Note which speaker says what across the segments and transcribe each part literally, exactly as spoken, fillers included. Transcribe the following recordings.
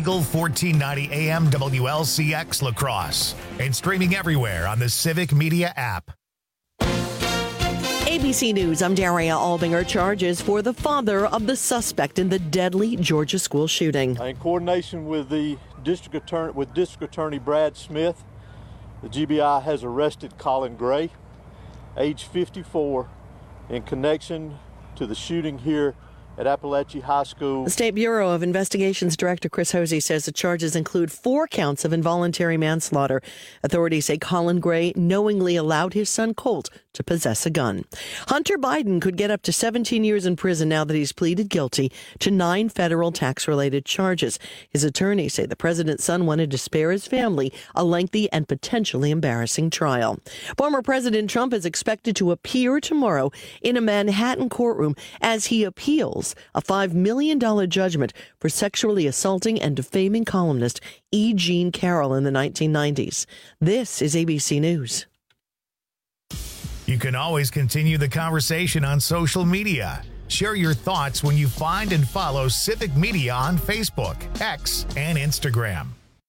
Speaker 1: Eagle fourteen ninety A M W L C X La Crosse and streaming everywhere on the Civic Media app.
Speaker 2: A B C News, I'm Daria Albinger. Charges for the father of the suspect in the deadly Georgia school shooting.
Speaker 3: In coordination with the district attorney, with District Attorney Brad Smith, the G B I has arrested Colin Gray, age fifty-four, in connection to the shooting here at Appalachia High School.
Speaker 2: The State Bureau of Investigations Director Chris Hosey says the charges include four counts of involuntary manslaughter. Authorities say Colin Gray knowingly allowed his son Colt to possess a gun. Hunter Biden could get up to seventeen years in prison now that he's pleaded guilty to nine federal tax-related charges. His attorneys say the president's son wanted to spare his family a lengthy and potentially embarrassing trial. Former President Trump is expected to appear tomorrow in a Manhattan courtroom as he appeals a five million dollars judgment for sexually assaulting and defaming columnist E. Jean Carroll in the nineteen nineties. This is A B C News.
Speaker 1: You can always continue the conversation on social media. Share your thoughts when you find and follow Civic Media on Facebook, X, and Instagram.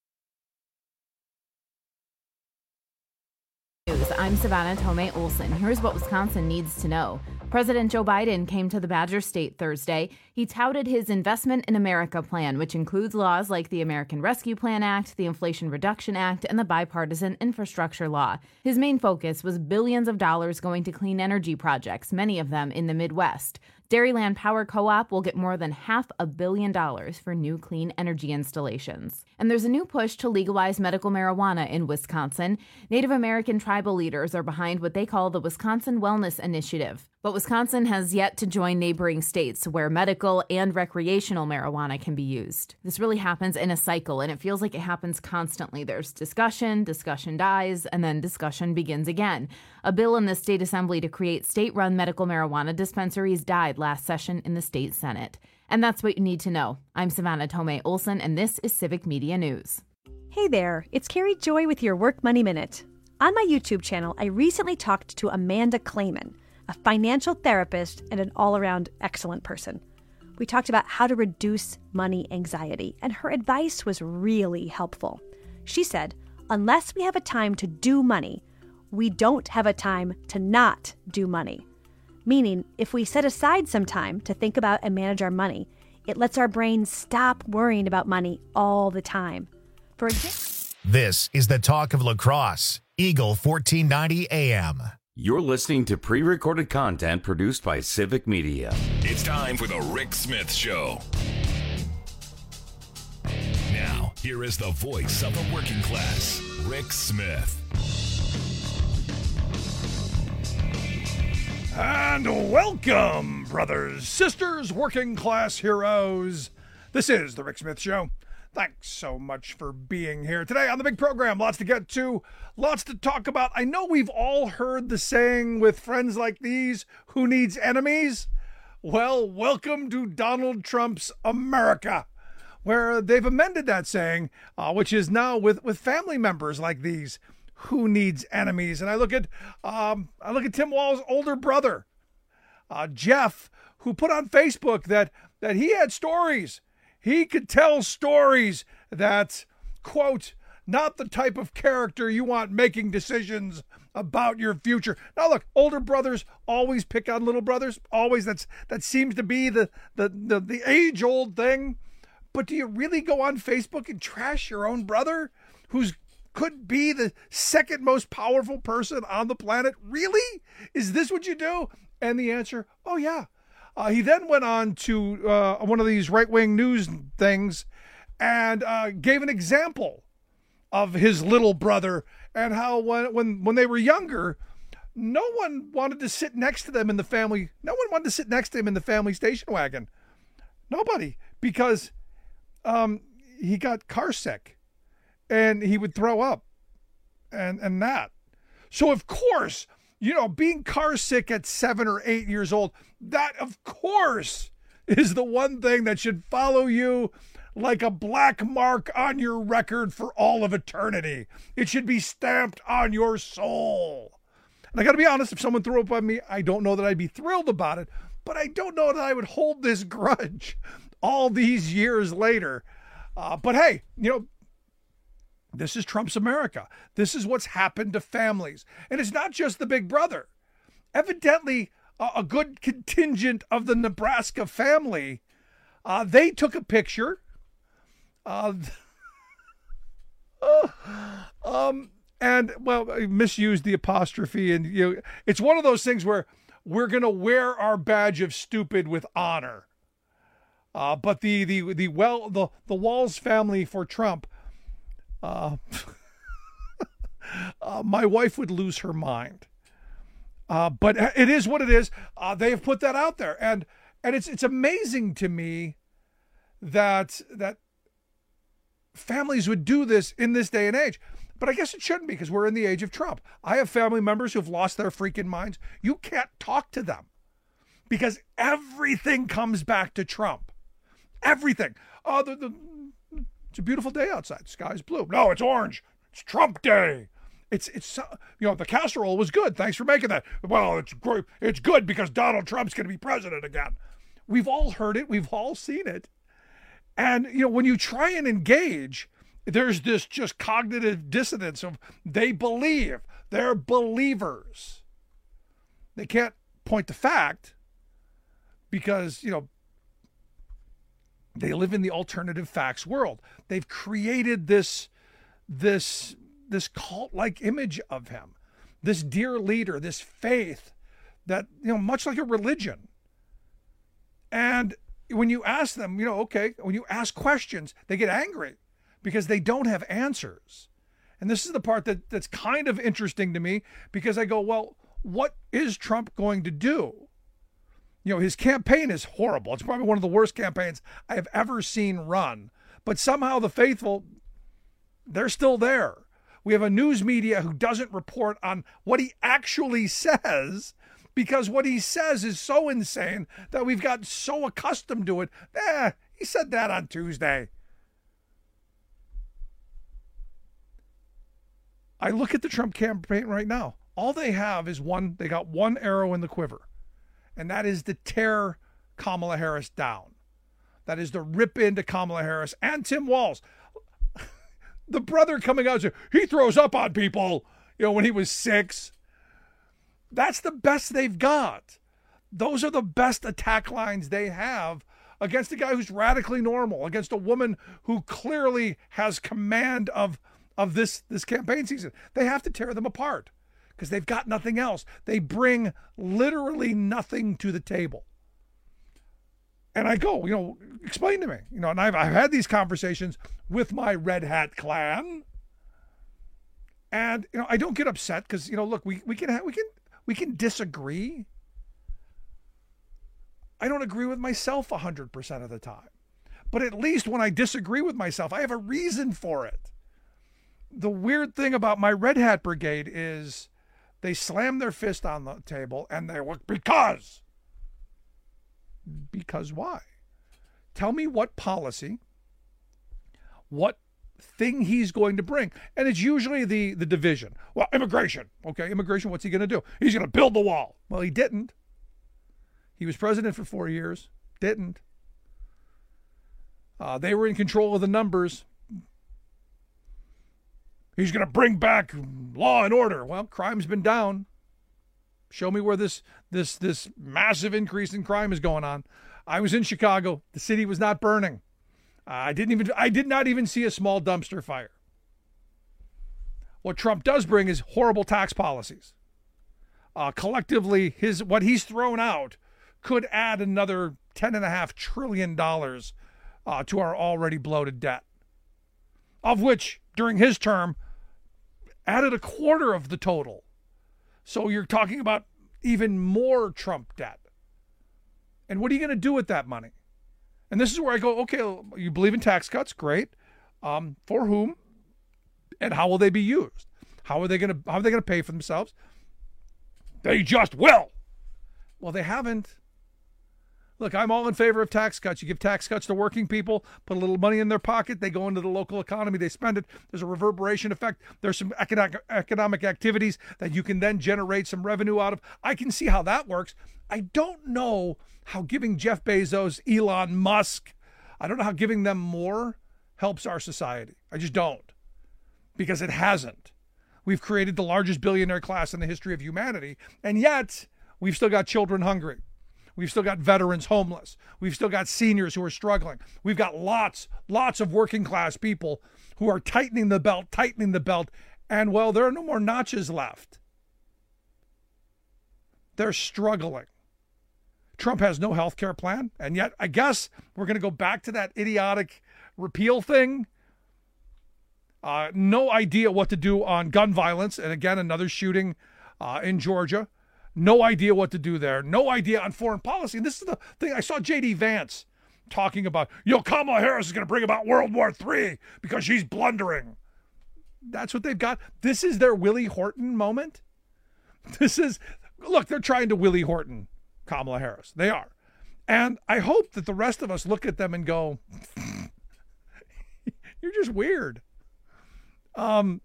Speaker 4: I'm Savannah Tomei Olson. Here's what Wisconsin needs to know. President Joe Biden came to the Badger State Thursday. He touted his Investment in America plan, which includes laws like the American Rescue Plan Act, the Inflation Reduction Act, and the Bipartisan Infrastructure Law. His main focus was billions of dollars going to clean energy projects, many of them in the Midwest. Dairyland Power Co-op will get more than half a billion dollars for new clean energy installations. And there's a new push to legalize medical marijuana in Wisconsin. Native American tribal leaders are behind what they call the Wisconsin Wellness Initiative. But Wisconsin has yet to join neighboring states where medical and recreational marijuana can be used. This really happens in a cycle, and it feels like it happens constantly. There's discussion, discussion dies, and then discussion begins again. A bill in the state assembly to create state-run medical marijuana dispensaries died last session in the state Senate. And that's what you need to know. I'm Savannah Tomei Olson, and this is Civic Media News.
Speaker 5: Hey there, it's Carrie Joy with your Work Money Minute. On my YouTube channel, I recently talked to Amanda Clayman, a financial therapist and an all-around excellent person. We talked about how to reduce money anxiety, and her advice was really helpful. She said, unless we have a time to do money, we don't have a time to not do money. Meaning, if we set aside some time to think about and manage our money, it lets our brain stop worrying about money all the time. For example,
Speaker 1: this is the Talk of La Crosse, Eagle fourteen ninety A M.
Speaker 6: You're listening to pre-recorded content produced by Civic Media.
Speaker 7: It's time for the Rick Smith Show. Now, here is the voice of the working class, Rick Smith.
Speaker 8: And welcome, brothers, sisters, working class heroes. This is the Rick Smith Show. Thanks so much for being here today on the big program. Lots to get to, lots to talk about. I know we've all heard the saying with friends like these, who needs enemies? Well, welcome to Donald Trump's America, where they've amended that saying, uh, which is now with, with family members like these. Who needs enemies? And I look at um, I look at Tim Walz's older brother, uh, Jeff, who put on Facebook that that he had stories. He could tell stories that, quote, not the type of character you want making decisions about your future. Now, look, older brothers always pick on little brothers. Always. That's that seems to be the the the, the age-old thing. But do you really go on Facebook and trash your own brother, who's could be the second most powerful person on the planet? Really? Is this what you do? And the answer, oh, yeah. Uh, he then went on to uh, one of these right-wing news things and uh, gave an example of his little brother and how when, when when they were younger, no one wanted to sit next to them in the family. No one wanted to sit next to him in the family station wagon. Nobody, because um, he got car sick and he would throw up and, and that. So, of course, you know, being car sick at seven or eight years old, that, of course, is the one thing that should follow you like a black mark on your record for all of eternity. It should be stamped on your soul. And I got to be honest, if someone threw up on me, I don't know that I'd be thrilled about it, but I don't know that I would hold this grudge all these years later. Uh, but hey, you know, this is Trump's America. This is what's happened to families. And it's not just the big brother. Evidently, a, a good contingent of the Nebraska family, uh, they took a picture. Uh, uh, um, and, well, I misused the apostrophe. And, you know, it's one of those things where we're going to wear our badge of stupid with honor. Uh, but the, the, the, well, the, the Walls family for Trump, Uh, uh, my wife would lose her mind. Uh, but it is what it is. Uh, they have put that out there, and and it's it's amazing to me that that families would do this in this day and age. But I guess it shouldn't be, because we're in the age of Trump. I have family members who've lost their freaking minds. You can't talk to them because everything comes back to Trump. Everything. Oh, the the. It's a beautiful day outside. The sky's blue. No, it's orange. It's Trump Day. It's it's you know, the casserole was good. Thanks for making that. Well, it's great. It's good because Donald Trump's going to be president again. We've all heard it. We've all seen it. And you know, when you try and engage, there's this just cognitive dissonance of they believe. They're believers. They can't point to fact because, you know, they live in the alternative facts world. They've created this, this, this cult-like image of him, this dear leader, this faith that, you know, much like a religion. And when you ask them, you know, okay, when you ask questions, they get angry because they don't have answers. And this is the part that, that's kind of interesting to me, because I go, well, what is Trump going to do? You know, his campaign is horrible. It's probably one of the worst campaigns I have ever seen run. But somehow the faithful, they're still there. We have a news media who doesn't report on what he actually says, because what he says is so insane that we've gotten so accustomed to it. Eh, he said that on Tuesday. I look at the Trump campaign right now. All they have is one, they got one arrow in the quiver. And that is to tear Kamala Harris down. That is to rip into Kamala Harris and Tim Walz. The brother coming out and saying, he throws up on people, you know, when he was six. That's the best they've got. Those are the best attack lines they have against a guy who's radically normal, against a woman who clearly has command of, of this, this campaign season. They have to tear them apart, because they've got nothing else. They bring literally nothing to the table. And I go, you know, explain to me. You know, and I've, I've had these conversations with my Red Hat clan. And, you know, I don't get upset because, you know, look, we, we can ha- we can we can disagree. I don't agree with myself one hundred percent of the time. But at least when I disagree with myself, I have a reason for it. The weird thing about my Red Hat brigade is they slam their fist on the table and they look, because. Because why? Tell me what policy, what thing he's going to bring. And it's usually the, the division. Well, immigration. Okay, immigration, what's he going to do? He's going to build the wall. Well, he didn't. He was president for four years. Didn't. Uh, they were in control of the numbers. He's going to bring back law and order. Well, crime's been down. Show me where this this this massive increase in crime is going on. I was in Chicago. The city was not burning. Uh, I didn't even I did not even see a small dumpster fire. What Trump does bring is horrible tax policies. Uh, collectively, his what he's thrown out could add another ten and a half trillion dollars uh, to our already bloated debt, of which during his term added a quarter of the total. So you're talking about even more Trump debt. And what are you going to do with that money? And this is where I go, okay, you believe in tax cuts? Great. Um, for whom? And how will they be used? How are they going to how are they going to pay for themselves? They just will. Well, they haven't. Look, I'm all in favor of tax cuts. You give tax cuts to working people, put a little money in their pocket, they go into the local economy, they spend it. There's a reverberation effect. There's some economic economic activities that you can then generate some revenue out of. I can see how that works. I don't know how giving Jeff Bezos, Elon Musk, I don't know how giving them more helps our society. I just don't. Because it hasn't. We've created the largest billionaire class in the history of humanity, and yet we've still got children hungry. We've still got veterans homeless. We've still got seniors who are struggling. We've got lots, lots of working class people who are tightening the belt, tightening the belt, and, well, there are no more notches left. They're struggling. Trump has no health care plan, and yet I guess we're going to go back to that idiotic repeal thing. Uh, no idea what to do on gun violence, and again, another shooting uh, in Georgia. No idea what to do there. No idea on foreign policy. And this is the thing. I saw J D Vance talking about, you know, Kamala Harris is going to bring about World War Three because she's blundering. That's what they've got. This is their Willie Horton moment. This is, look, they're trying to Willie Horton Kamala Harris. They are. And I hope that the rest of us look at them and go, you're just weird. Um,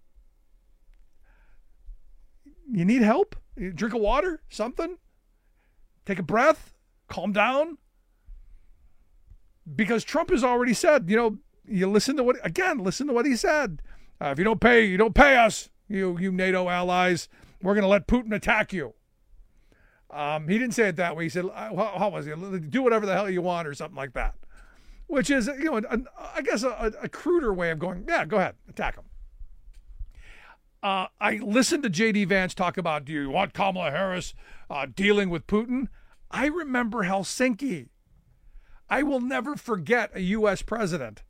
Speaker 8: you need help? You drink a water, something, take a breath, calm down. Because Trump has already said, you know, you listen to what, again, listen to what he said. Uh, if you don't pay, you don't pay us, you, you NATO allies, we're going to let Putin attack you. Um, he didn't say it that way. He said, how, how was he? Do whatever the hell you want or something like that. Which is, you know, an, I guess a, a cruder way of going, yeah, go ahead, attack him. Uh, I listened to J D Vance talk about, do you want Kamala Harris uh, dealing with Putin? I remember Helsinki. I will never forget a U S president.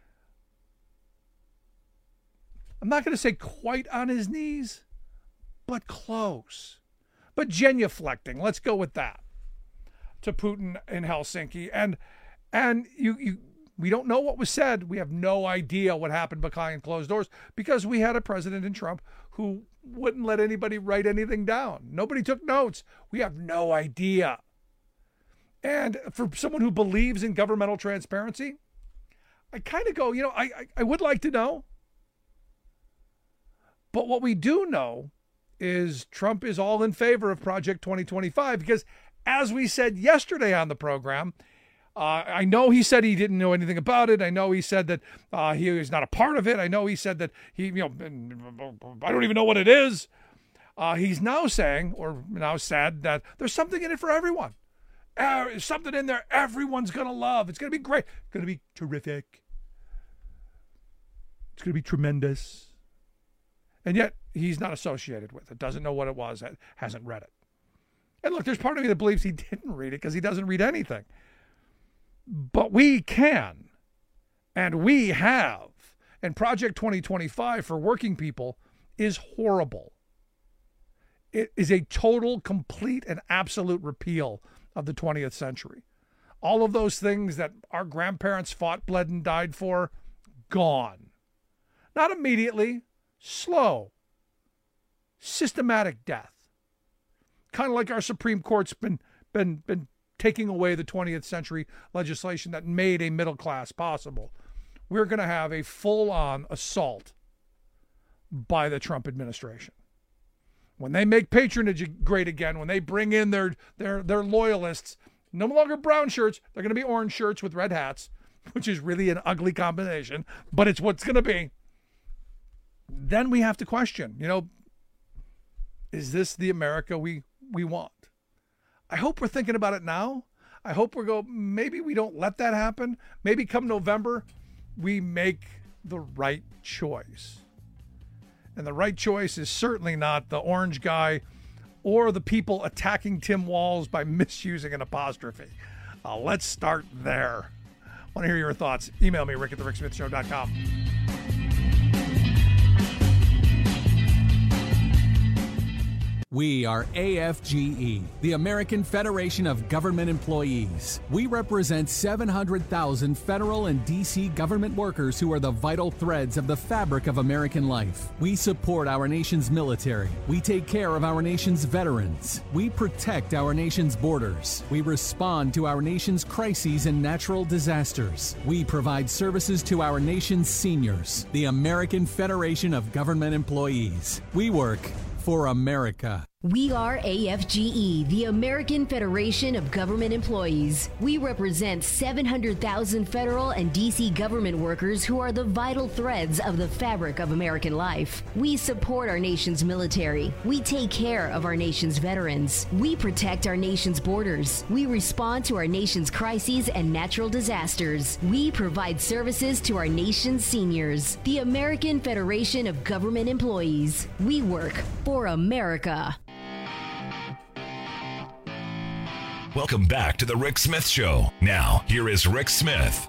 Speaker 8: I'm not going to say quite on his knees, but close. But genuflecting, let's go with that, to Putin in Helsinki. And and you you we don't know what was said. We have no idea what happened behind closed doors because we had a president in Trump who wouldn't let anybody write anything down. Nobody took notes. We have no idea. And for someone who believes in governmental transparency, I kind of go, you know, I, I, I would like to know. But what we do know is Trump is all in favor of Project twenty twenty-five because, as we said yesterday on the program, Uh, I know he said he didn't know anything about it. I know he said that uh, he was not a part of it. I know he said that he, you know, I don't even know what it is. Uh, he's now saying, or now said, that there's something in it for everyone. Uh, there's something in there everyone's going to love. It's going to be great. It's going to be terrific. It's going to be tremendous. And yet he's not associated with it, doesn't know what it was, hasn't read it. And look, there's part of me that believes he didn't read it because he doesn't read anything. But we can, and we have, and Project twenty twenty-five for working people is horrible. It is a total, complete, and absolute repeal of the twentieth century. All of those things that our grandparents fought, bled, and died for, gone. Not immediately, slow, systematic death. Kind of like our Supreme Court's been been been taking away the twentieth century legislation that made a middle class possible. We're going to have a full-on assault by the Trump administration. When they make patronage great again, when they bring in their their their loyalists, no longer brown shirts, they're going to be orange shirts with red hats, which is really an ugly combination, but it's what's going to be. Then we have to question, you know, is this the America we we want? I hope we're thinking about it now. I hope we're go. Maybe we don't let that happen. Maybe come November, we make the right choice. And the right choice is certainly not the orange guy or the people attacking Tim Walz by misusing an apostrophe. Uh, let's start there. I want to hear your thoughts. Email me, rick at the rick smith show dot com.
Speaker 9: We are A F G E, the American Federation of Government Employees. We represent seven hundred thousand federal and D C government workers who are the vital threads of the fabric of American life. We support our nation's military. We take care of our nation's veterans. We protect our nation's borders. We respond to our nation's crises and natural disasters. We provide services to our nation's seniors. The American Federation of Government Employees. We work for America.
Speaker 10: We are A F G E, the American Federation of Government Employees. We represent seven hundred thousand federal and D C government workers who are the vital threads of the fabric of American life. We support our nation's military. We take care of our nation's veterans. We protect our nation's borders. We respond to our nation's crises and natural disasters. We provide services to our nation's seniors. The American Federation of Government Employees. We work for America.
Speaker 7: Welcome back to the Rick Smith Show. Now, here is Rick Smith.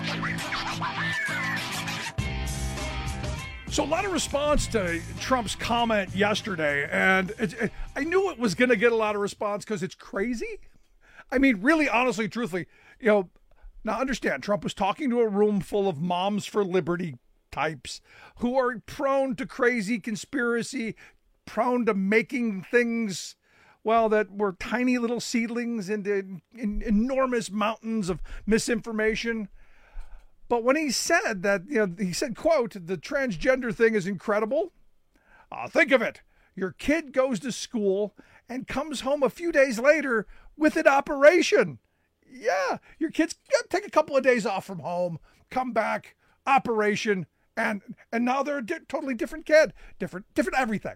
Speaker 8: So a lot of response to Trump's comment yesterday, and it, it, I knew it was going to get a lot of response because it's crazy. I mean, really, honestly, truthfully, you know, now understand, Trump was talking to a room full of Moms for Liberty types who are prone to crazy conspiracy, prone to making things, well, that were tiny little seedlings into in, in enormous mountains of misinformation. But when he said that, you know, he said, quote, the transgender thing is incredible. Uh, think of it. Your kid goes to school and comes home a few days later with an operation. Yeah, your kids take a couple of days off from home, come back, operation, and and now they're a di- totally different kid, different, different everything.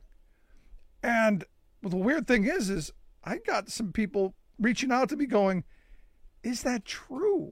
Speaker 8: And well, the weird thing is, is I got some people reaching out to me going, is that true?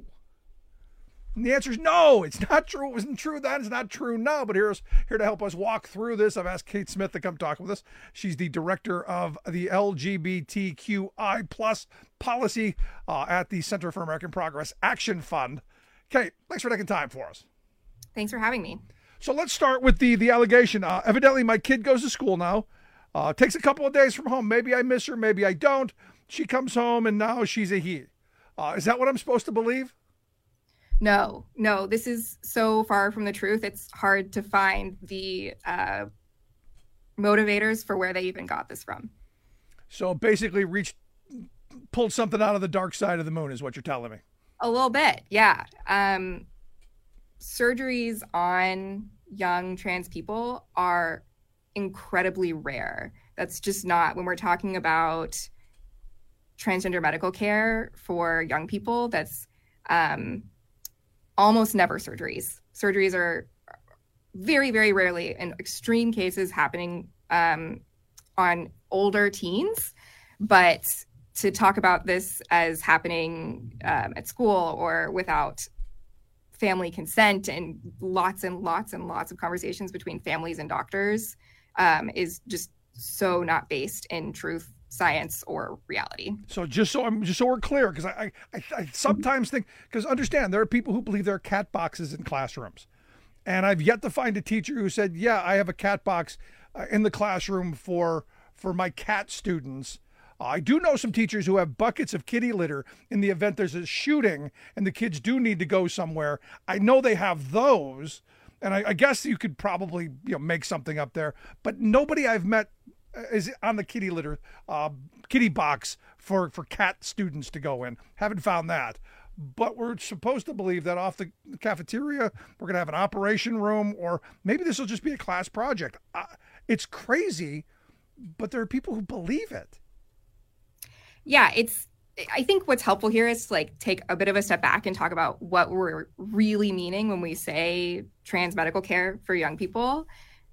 Speaker 8: And the answer is no, it's not true. It wasn't true then. It's not true now. But here's here to help us walk through this. I've asked Kate Smith to come talk with us. She's the director of the L G B T Q I plus policy uh, at the Center for American Progress Action Fund. Kate, thanks for taking time for us.
Speaker 11: Thanks for having me.
Speaker 8: So let's start with the, the allegation. Uh, evidently, my kid goes to school now. Uh, takes a couple of days from home. Maybe I miss her, maybe I don't. She comes home and now she's a he. Uh, is that what I'm supposed to believe?
Speaker 11: No, no, this is so far from the truth. It's hard to find the uh, motivators for where they even got this from.
Speaker 8: So basically reached, pulled something out of the dark side of the moon is what you're telling me.
Speaker 11: A little bit, yeah. Um, surgeries on young trans people are incredibly rare. That's just not, when we're talking about transgender medical care for young people, that's um, almost never surgeries. Surgeries are very, very rarely, in extreme cases, happening um, on older teens. But to talk about this as happening um, at school or without family consent and lots and lots and lots of conversations between families and doctors um, is just so not based in truth, science, or reality. So
Speaker 8: just so I'm just so we're clear, because I, I I sometimes think, because understand, there are people who believe there are cat boxes in classrooms, and I've yet to find a teacher who said, yeah, I have a cat box uh, in the classroom for for my cat students. Uh, I do know some teachers who have buckets of kitty litter in the event there's a shooting and the kids do need to go somewhere. I know they have those, and I, I guess you could probably, you know, make something up there. But nobody I've met is on the kitty litter, uh, kitty box for, for cat students to go in. Haven't found that. But we're supposed to believe that off the cafeteria, we're going to have an operation room, or maybe this will just be a class project. Uh, it's crazy, but there are people who believe it.
Speaker 11: Yeah, it's, I think what's helpful here is to like take a bit of a step back and talk about what we're really meaning when we say trans medical care for young people.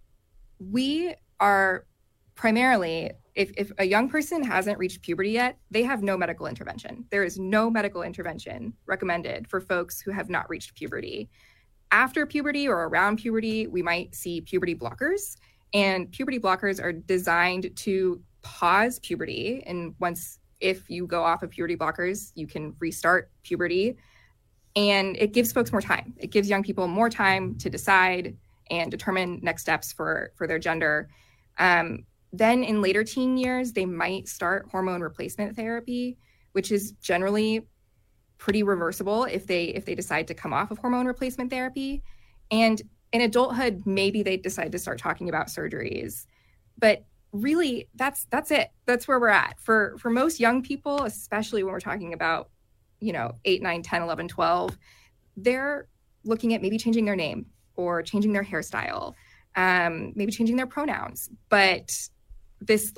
Speaker 11: We are primarily, if, if a young person hasn't reached puberty yet, they have no medical intervention. There is no medical intervention recommended for folks who have not reached puberty. After puberty or around puberty, we might see puberty blockers, and puberty blockers are designed to pause puberty. And once, if you go off of puberty blockers, you can restart puberty, and it gives folks more time. It gives young people more time to decide and determine next steps for, for their gender. Um, Then in later teen years, they might start hormone replacement therapy, which is generally pretty reversible if they if they decide to come off of hormone replacement therapy. And in adulthood, maybe they decide to start talking about surgeries. But really, that's that's it. That's where we're at. For for most young people, especially when we're talking about, you know, eight, nine, ten, eleven, twelve, they're looking at maybe changing their name or changing their hairstyle, um, maybe changing their pronouns. But this like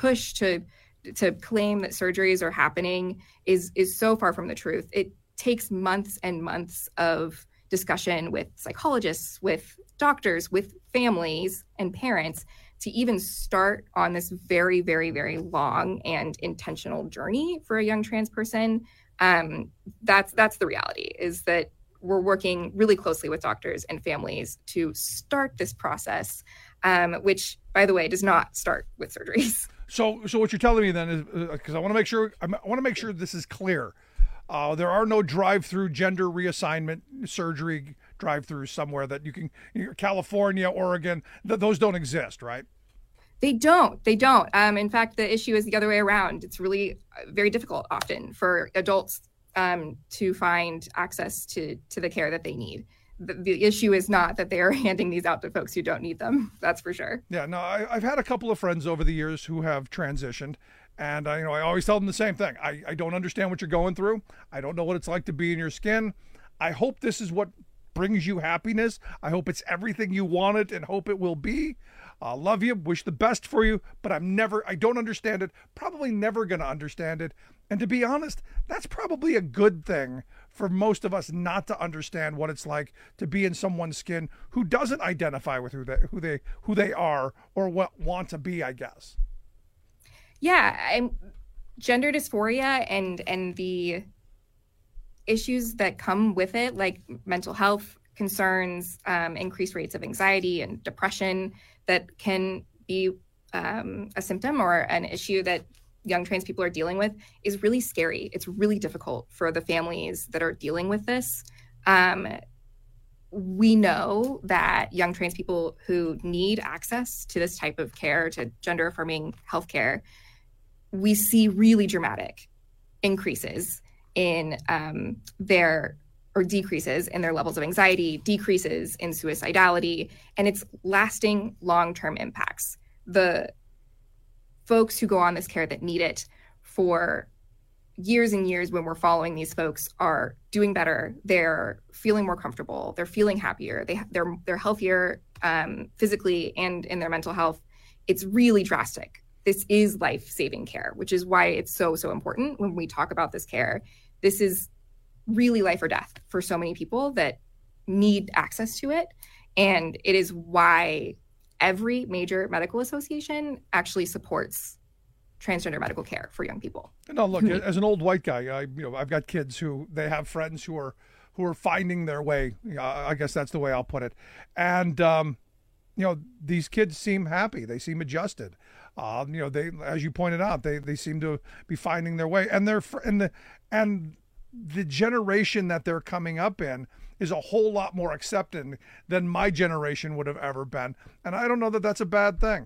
Speaker 11: push to to claim that surgeries are happening is is so far from the truth. It takes months and months of discussion with psychologists, with doctors, with families and parents to even start on this very, very, very long and intentional journey for a young trans person. Um, that's that's the reality, is that we're working really closely with doctors and families to start this process, um, which, by the way, does not start with surgeries.
Speaker 8: So, so what you're telling me then is, because uh, I want to make sure, I want to make sure this is clear. Uh, there are no drive-through gender reassignment surgery drive-throughs somewhere that you can, you know, California, Oregon, th- those don't exist, right?
Speaker 11: They don't. They don't. Um, in fact, the issue is the other way around. It's really very difficult often for adults um, to find access to to the care that they need. The, the issue is not that they are handing these out to folks who don't need them. That's for sure.
Speaker 8: Yeah. No, I, I've had a couple of friends over the years who have transitioned, and I, you know, I always tell them the same thing. I, I don't understand what you're going through. I don't know what it's like to be in your skin. I hope this is what brings you happiness. I hope it's everything you wanted and hope it will be. Uh, love you, wish the best for you, but I'm never, I don't understand it, probably never going to understand it. And to be honest, that's probably a good thing for most of us not to understand what it's like to be in someone's skin who doesn't identify with who they, who they, who they are or what want to be, I guess.
Speaker 11: Yeah, I'm, gender dysphoria and and the issues that come with it, like mental health concerns, um, increased rates of anxiety and depression, that can be um, a symptom or an issue that young trans people are dealing with, is really scary. It's really difficult for the families that are dealing with this. Um, we know that young trans people who need access to this type of care, to gender-affirming healthcare, we see really dramatic increases in um, their or decreases in their levels of anxiety, decreases in suicidality, and it's lasting long-term impacts. The folks who go on this care that need it for years and years, when we're following these folks, are doing better. They're feeling more comfortable. They're feeling happier. They, they're, they're healthier um, physically and in their mental health. It's really drastic. This is life-saving care, which is why it's so, so important when we talk about this care. This is really life or death for so many people that need access to it. And it is why every major medical association actually supports transgender medical care for young people.
Speaker 8: No, look, as an old white guy, I, you know, I've got kids who they have friends who are who are finding their way. I guess that's the way I'll put it. And um, you know, these kids seem happy. They seem adjusted. Um, you know, they, as you pointed out, they they seem to be finding their way, and they're and the and the generation that they're coming up in is a whole lot more accepting than my generation would have ever been. And I don't know that that's a bad thing.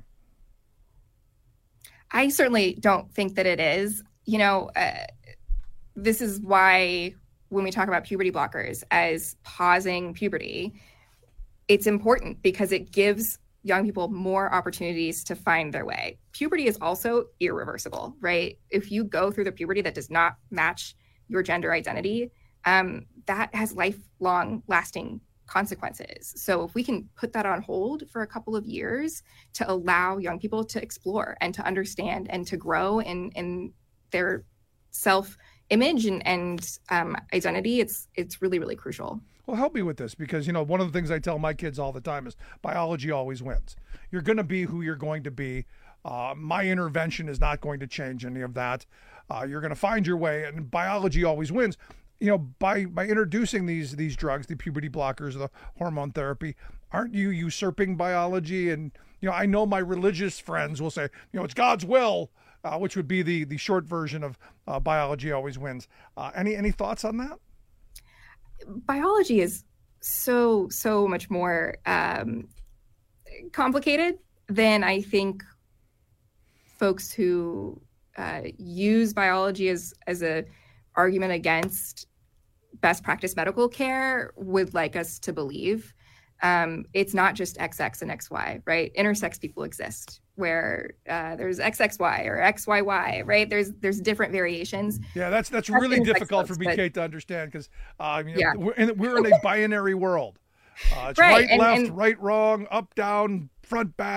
Speaker 11: I certainly don't think that it is. You know, uh, this is why when we talk about puberty blockers as pausing puberty, it's important because it gives young people more opportunities to find their way. Puberty is also irreversible, right? If you go through the puberty that does not match your gender identity, um, that has lifelong lasting consequences. So if we can put that on hold for a couple of years to allow young people to explore and to understand and to grow in, in their self-image and, and um, identity, it's it's really, really crucial.
Speaker 8: Well, help me with this, because, you know, one of the things I tell my kids all the time is biology always wins. You're going to be who you're going to be. Uh, my intervention is not going to change any of that. Uh, you're going to find your way, and biology always wins. You know, by by introducing these these drugs, the puberty blockers, the hormone therapy, aren't you usurping biology? And, you know, I know my religious friends will say, you know, it's God's will, uh, which would be the the short version of uh, biology always wins. Uh, any any thoughts on that?
Speaker 11: Biology is so, so much more um, complicated than I think folks who uh, use biology as, as a argument against best practice medical care would like us to believe. Um, it's not just X X and X Y, right? Intersex people exist where uh, there's X X Y or X Y Y, right? There's there's different variations.
Speaker 8: Yeah, that's that's, that's really difficult folks, for me, but, Kate, to understand, because uh, you know, yeah. we're, in, we're in a binary world. Uh, it's right, right and, left, and, right, wrong, up, down, front, back,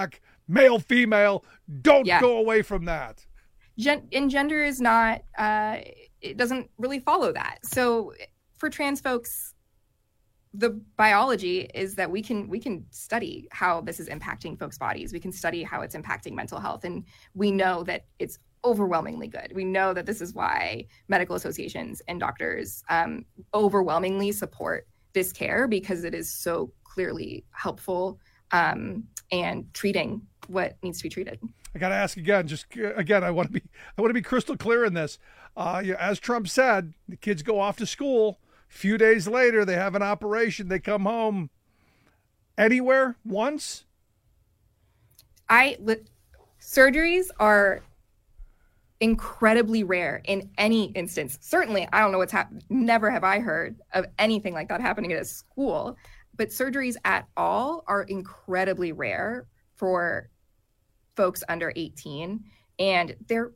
Speaker 8: male, female. Don't
Speaker 11: yeah.
Speaker 8: go away from that.
Speaker 11: Gen- and gender is not, uh, it doesn't really follow that. So for trans folks, the biology is that we can we can study how this is impacting folks' bodies. We can study how it's impacting mental health. And we know that it's overwhelmingly good. We know that this is why medical associations and doctors um, overwhelmingly support this care, because it is so clearly helpful um, and treating what needs to be treated.
Speaker 8: I got to ask again, just again, I want to be I want to be crystal clear in this. Uh, you know, as Trump said, the kids go off to school. Few days later, they have an operation. They come home. Anywhere once?
Speaker 11: I li- surgeries are incredibly rare in any instance. Certainly, I don't know what's happened. Never have I heard of anything like that happening at a school. But surgeries at all are incredibly rare for folks under eighteen, and they're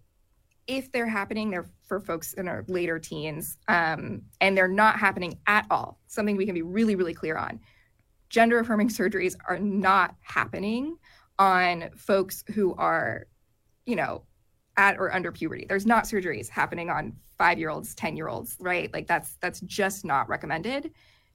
Speaker 11: if they're happening, they're for folks in our later teens, um, and they're not happening at all. Something we can be really, really clear on. Gender-affirming surgeries are not happening on folks who are, you know, at or under puberty. There's not surgeries happening on five-year-olds, ten-year-olds, right? Like that's that's just not recommended.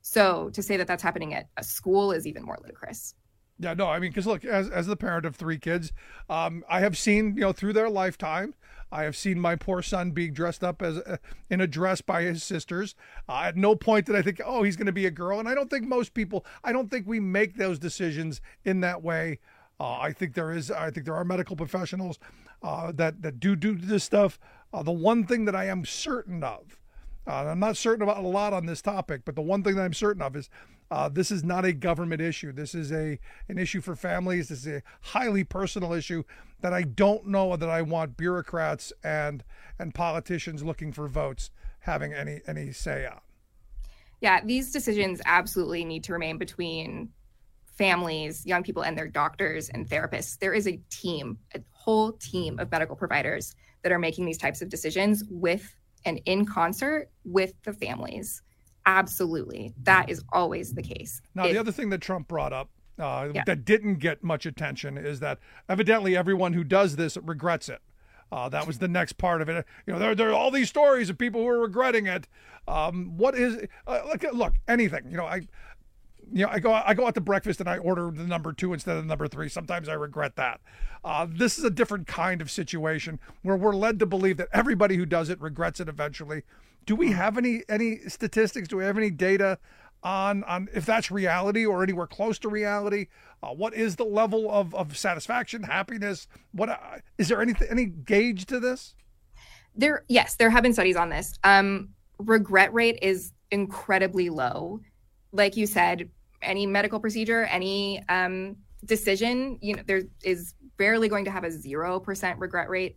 Speaker 11: So to say that that's happening at a school is even more ludicrous.
Speaker 8: Yeah, no, I mean, because look, as as the parent of three kids, um, I have seen, you know, through their lifetime, I have seen my poor son being dressed up as a, in a dress by his sisters. Uh, at no point did I think, oh, he's going to be a girl. And I don't think most people, I don't think we make those decisions in that way. Uh, I think there is, I think there are medical professionals uh, that that do do this stuff. Uh, the one thing that I am certain of, uh, I'm not certain about a lot on this topic, but the one thing that I'm certain of is Uh, this is not a government issue. This is a an issue for families. This is a highly personal issue that I don't know that I want bureaucrats and and politicians looking for votes having any any say on.
Speaker 11: Yeah, these decisions absolutely need to remain between families, young people, and their doctors and therapists. There is a team, a whole team of medical providers that are making these types of decisions with and in concert with the families. Absolutely. That is always the case.
Speaker 8: Now,
Speaker 11: it,
Speaker 8: the other thing that Trump brought up uh,
Speaker 11: yeah.
Speaker 8: that didn't get much attention is that evidently everyone who does this regrets it. Uh, that was the next part of it. You know, there, there are all these stories of people who are regretting it. Um, what is, uh, look, look, anything, you know, I, you know, I go, I go out to breakfast and I order the number two instead of the number three. Sometimes I regret that. Uh, this is a different kind of situation where we're led to believe that everybody who does it regrets it eventually. Do we have any any statistics? Do we have any data on on if that's reality or anywhere close to reality? Uh, what is the level of, of satisfaction, happiness? What uh, is there any any gauge to this?
Speaker 11: There, yes, there have been studies on this. Um, regret rate is incredibly low. Like you said, any medical procedure, any um, decision, you know, there is barely going to have a zero percent regret rate.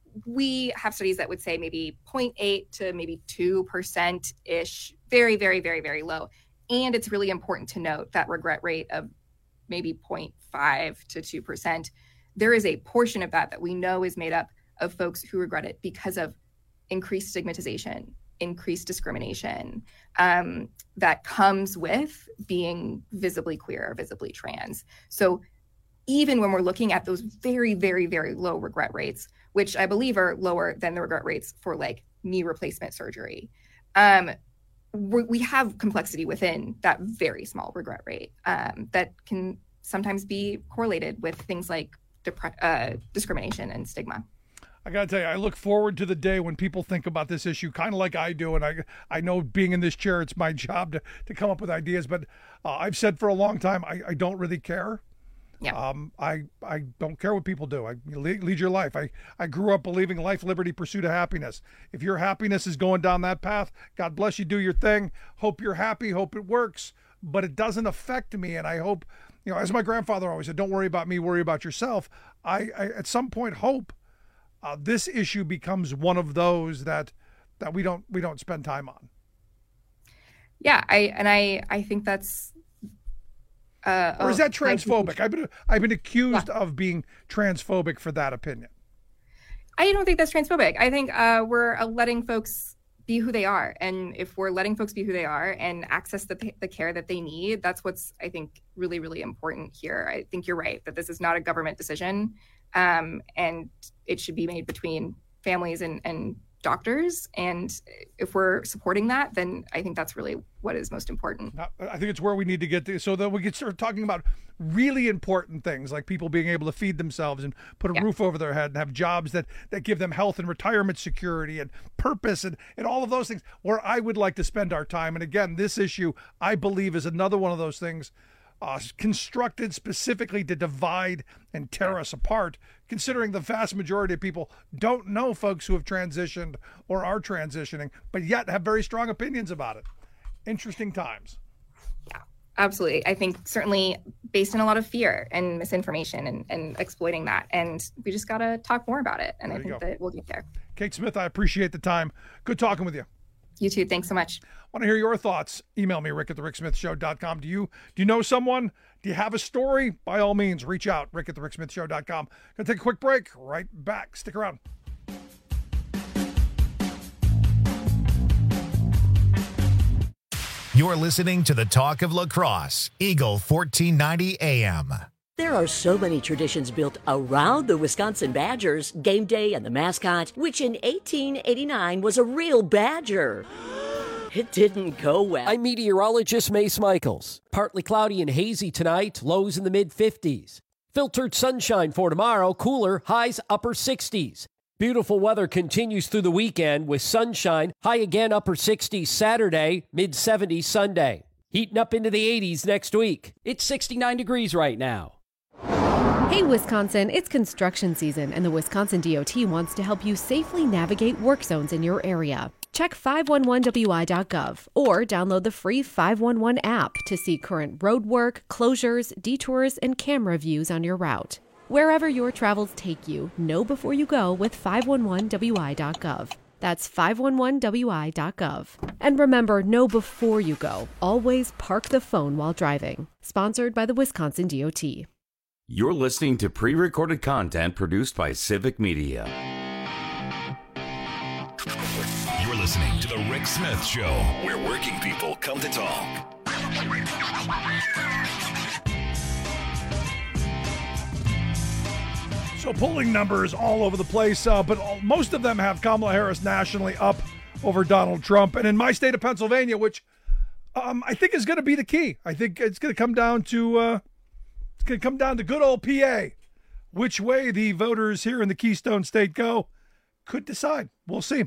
Speaker 11: We have studies that would say maybe zero point eight to maybe two percent ish, very, very, very, very low. And it's really important to note that regret rate of maybe zero point five to two percent. There is a portion of that that we know is made up of folks who regret it because of increased stigmatization, increased discrimination um, that comes with being visibly queer or visibly trans. So even when we're looking at those very, very, very low regret rates, which I believe are lower than the regret rates for like knee replacement surgery, um, we have complexity within that very small regret rate um, that can sometimes be correlated with things like depre- uh, discrimination and stigma.
Speaker 8: I got to tell you, I look forward to the day when people think about this issue kind of like I do. And I I know being in this chair, it's my job to, to come up with ideas. But uh, I've said for a long time, I, I don't really care.
Speaker 11: Yeah.
Speaker 8: Um, I, I don't care what people do. I lead, lead your life. I, I grew up believing life, liberty, pursuit of happiness. If your happiness is going down that path, God bless you, do your thing. Hope you're happy. Hope it works. But it doesn't affect me. And I hope, you know, as my grandfather always said, don't worry about me, worry about yourself. I, I at some point hope uh, this issue becomes one of those that that we don't we don't spend time on.
Speaker 11: Yeah, I and I I think that's. Uh,
Speaker 8: or is that transphobic?
Speaker 11: I,
Speaker 8: I've been I've been accused
Speaker 11: yeah.
Speaker 8: of being transphobic for that opinion.
Speaker 11: I don't think that's transphobic. I think uh, we're uh, letting folks be who they are. And if we're letting folks be who they are and access the, the care that they need, that's what's, I think, really, really important here. I think you're right that this is not a government decision, um, and it should be made between families and, and doctors. And if we're supporting that, then I think that's really what is most important.
Speaker 8: I think it's where we need to get to, so that we can start talking about really important things like people being able to feed themselves and put a yeah. roof over their head and have jobs that, that give them health and retirement security and purpose and, and all of those things, where I would like to spend our time. And again, this issue, I believe, is another one of those things uh, constructed specifically to divide and tear us apart, considering the vast majority of people don't know folks who have transitioned or are transitioning, but yet have very strong opinions about it. Interesting times.
Speaker 11: Yeah, absolutely. I think certainly based on a lot of fear and misinformation and, and exploiting that. And we just got to talk more about it. And there I think go. that we'll get there.
Speaker 8: Kate Smith, I appreciate the time. Good talking with you.
Speaker 11: You too. Thanks so much.
Speaker 8: Want to hear your thoughts? Email me, Rick at the Rick Smith Show dot com. Do you do you know someone? Do you have a story? By all means, reach out, Rick at the Rick Smith Show dot com. Gonna take a quick break. Right back. Stick around.
Speaker 1: You're listening to the Talk of La Crosse, Eagle fourteen ninety A M.
Speaker 12: There are so many traditions built around the Wisconsin Badgers, game day and the mascot, which in eighteen eighty-nine was a real badger. It didn't go well.
Speaker 13: I'm meteorologist Mace Michaels. Partly cloudy and hazy tonight, lows in the mid fifties. Filtered sunshine for tomorrow, cooler, highs upper sixties. Beautiful weather continues through the weekend with sunshine, high again upper sixties Saturday, mid seventies Sunday. Heating up into the eighties next week. It's sixty-nine degrees right now.
Speaker 14: Hey Wisconsin, it's construction season and the Wisconsin D O T wants to help you safely navigate work zones in your area. Check five one one W I dot gov or download the free five one one app to see current road work, closures, detours, and camera views on your route. Wherever your travels take you, know before you go with five one one W I dot gov. That's five one one W I dot gov. And remember, know before you go. Always park the phone while driving. Sponsored by the Wisconsin D O T.
Speaker 6: You're listening to pre-recorded content produced by Civic Media.
Speaker 7: You're listening to The Rick Smith Show, where working people come to talk.
Speaker 8: So polling numbers all over the place, uh, but all, most of them have Kamala Harris nationally up over Donald Trump. And in my state of Pennsylvania, which um, I think is going to be the key, I think it's going to come down to uh, it's going to come down to good old P A. Which way the voters here in the Keystone State go could decide. We'll see.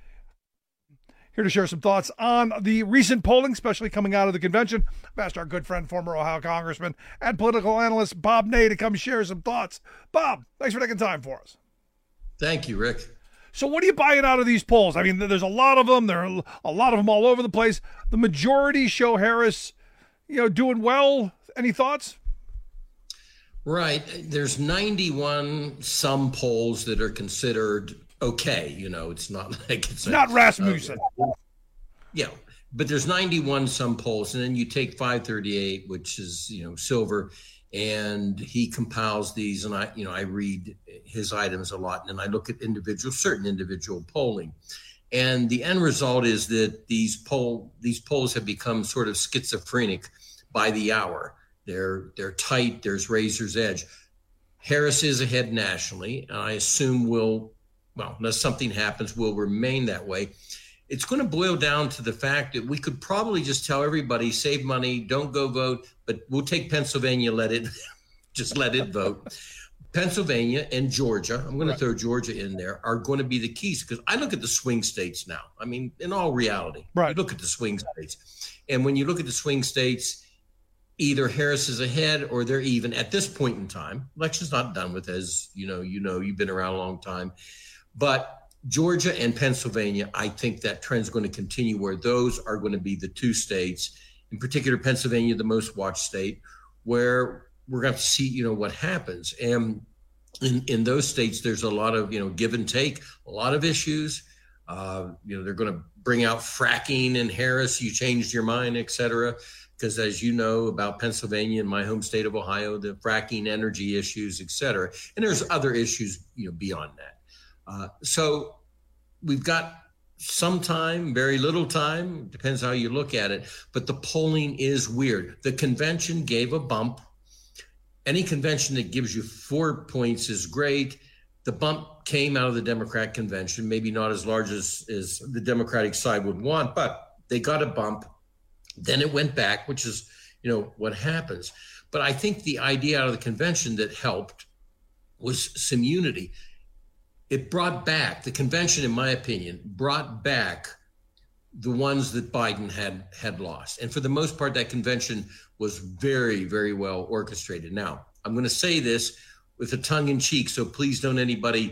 Speaker 8: Here to share some thoughts on the recent polling, especially coming out of the convention. I've asked our good friend, former Ohio Congressman and political analyst Bob Ney to come share some thoughts. Bob, thanks for taking time for us.
Speaker 15: Thank you, Rick.
Speaker 8: So what are you buying out of these polls? I mean, there's a lot of them. There are a lot of them all over the place. The majority show Harris, you know, doing well. Any thoughts?
Speaker 15: Right. There's ninety-one some polls that are considered okay. You know, it's not like it's
Speaker 8: not a, Rasmussen.
Speaker 15: Uh, yeah, but there's ninety-one some polls, and then you take five thirty-eight, which is, you know, Silver, and he compiles these, and I, you know, I read his items a lot, and I look at individual, certain individual polling, and the end result is that these poll these polls have become sort of schizophrenic by the hour. They're they're tight. There's razor's edge. Harris is ahead nationally, and I assume will, well, unless something happens, will remain that way. It's going to boil down to the fact that we could probably just tell everybody, save money, don't go vote, but we'll take Pennsylvania, let it, just let it vote. Pennsylvania and Georgia, I'm going right. to throw Georgia in there, are going to be the keys, because I look at the swing states now. I mean, in all reality,
Speaker 8: right.
Speaker 15: you look at the swing states. And when you look at the swing states, either Harris is ahead or they're even at this point in time. Election's not done with, as you know, you know, you've been around a long time. But Georgia and Pennsylvania, I think that trend's going to continue, where those are going to be the two states, in particular Pennsylvania, the most watched state, where we're going to see, you know, what happens. And in, in those states, there's a lot of, you know, give and take, a lot of issues. Uh, you know, they're going to bring out fracking and Harris, you changed your mind, et cetera. Because as you know about Pennsylvania and my home state of Ohio, the fracking energy issues, et cetera. And there's other issues, you know, beyond that. Uh, so we've got some time, very little time, depends how you look at it. But the polling is weird. The convention gave a bump. Any convention that gives you four points is great. The bump came out of the Democrat convention, maybe not as large as, as the Democratic side would want, but they got a bump. Then it went back, which is, you know, what happens. But I think the idea out of the convention that helped was some unity. It brought back, the convention, in my opinion, brought back the ones that Biden had had lost. And for the most part, that convention was very, very well orchestrated. Now, I'm going to say this with a tongue in cheek, so please don't anybody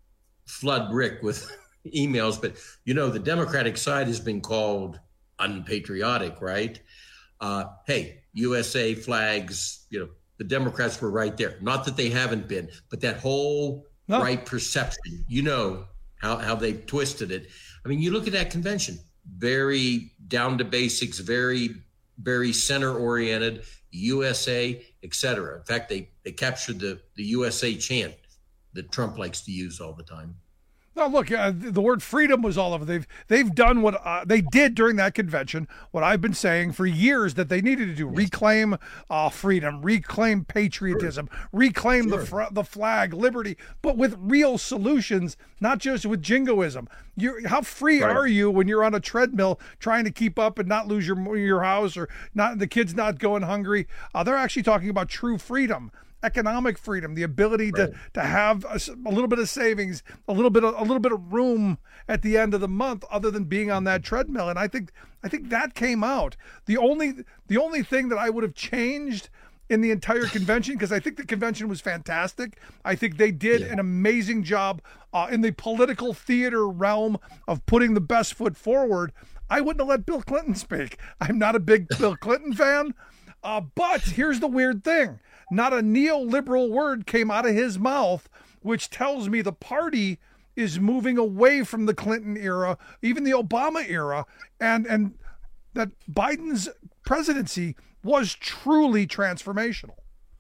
Speaker 15: flood Rick with emails. But, you know, the Democratic side has been called unpatriotic, right? Uh, hey, U S A flags, you know, the Democrats were right there. Not that they haven't been, but that whole no. right perception, you know, how, how they twisted it. I mean, you look at that convention, very down to basics, very, very center oriented, U S A, et cetera. In fact, they, they captured the, the U S A chant that Trump likes to use all the time.
Speaker 8: No, look, uh, the word freedom was all over. They've they've done what uh, they did during that convention, what I've been saying for years that they needed to do: yes. reclaim uh, freedom, reclaim patriotism, sure. reclaim sure. the fr- the flag, liberty, but with real solutions, not just with jingoism. You, how free right. are you when you're on a treadmill trying to keep up and not lose your your house, or not the kids not going hungry? Uh, they're actually talking about true freedom. Economic freedom, the ability right. to to have a, a little bit of savings, a little bit of, a little bit of room at the end of the month, other than being on that treadmill. And I think I think that came out. The only the only thing that I would have changed in the entire convention, because I think the convention was fantastic. I think they did yeah. an amazing job uh, in the political theater realm of putting the best foot forward. I wouldn't have let Bill Clinton speak. I'm not a big Bill Clinton fan, uh, but here's the weird thing. Not a neoliberal word came out of his mouth, which tells me the party is moving away from the Clinton era, even the Obama era, and and that Biden's presidency was truly transformational.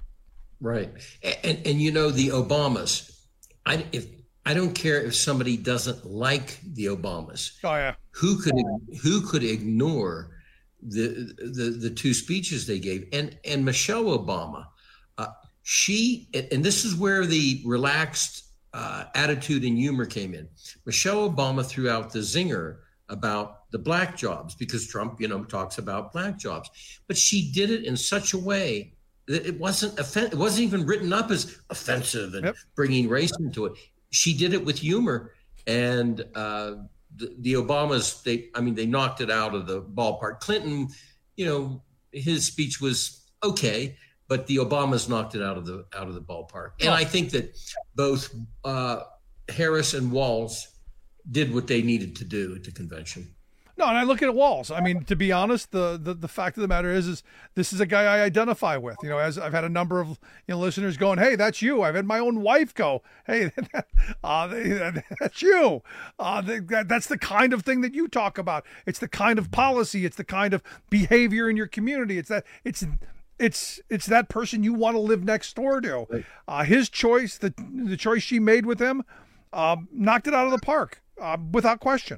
Speaker 15: Right. And, and, and you know, the Obamas, I, if, I don't care if somebody doesn't like the Obamas.
Speaker 8: Oh, yeah.
Speaker 15: Who could, who could ignore the, the, the two speeches they gave? And, and Michelle Obama, Uh, she, and this is where the relaxed uh, attitude and humor came in. Michelle Obama threw out the zinger about the black jobs, because Trump, you know, talks about black jobs, but she did it in such a way that it wasn't offen- it wasn't even written up as offensive and yep. bringing race into it. She did it with humor, and uh, the, the Obamas, they, I mean, they knocked it out of the ballpark. Clinton, you know, his speech was okay, but the Obamas knocked it out of the out of the ballpark. And I think that both uh, Harris and Walz did what they needed to do at the convention.
Speaker 8: No, and I look at Walz. I mean, to be honest, the, the the fact of the matter is, is this is a guy I identify with. You know, as I've had a number of you know listeners going, "Hey, that's you." I've had my own wife go, "Hey, uh, that's you." Uh, that, that's the kind of thing that you talk about. It's the kind of policy. It's the kind of behavior in your community. It's that. It's It's it's that person you want to live next door to. Right. Uh, his choice, the the choice she made with him, uh, knocked it out of the park uh, without question.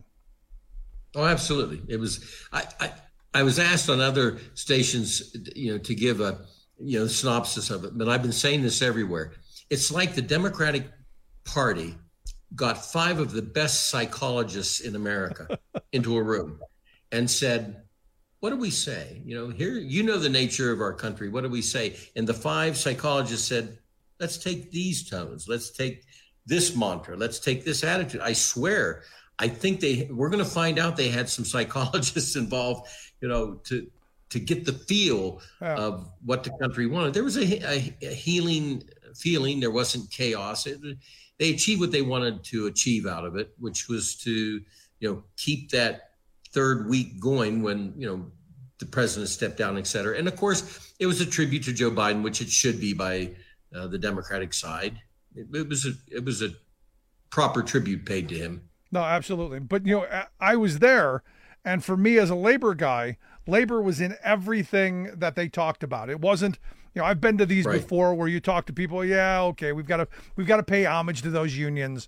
Speaker 15: Oh, absolutely. It was. I, I I was asked on other stations, you know, to give a you know synopsis of it, but I've been saying this everywhere. It's like the Democratic Party got five of the best psychologists in America into a room and said, what do we say? You know, here, you know the nature of our country. What do we say? And the five psychologists said, let's take these tones. Let's take this mantra. Let's take this attitude. I swear, I think they, we're going to find out they had some psychologists involved, you know, to, to get the feel yeah. of what the country wanted. There was a, a, a healing feeling. There wasn't chaos. It, they achieved what they wanted to achieve out of it, which was to, you know, keep that third week going when, you know, the president stepped down, et cetera. And of course, it was a tribute to Joe Biden, which it should be by uh, the Democratic side. It, it was a it was a proper tribute paid to him.
Speaker 8: No, absolutely. But, you know, I was there. And for me as a labor guy, labor was in everything that they talked about. It wasn't, you know, I've been to these right. before where you talk to people. Yeah, okay, we've got to we've got to pay homage to those unions.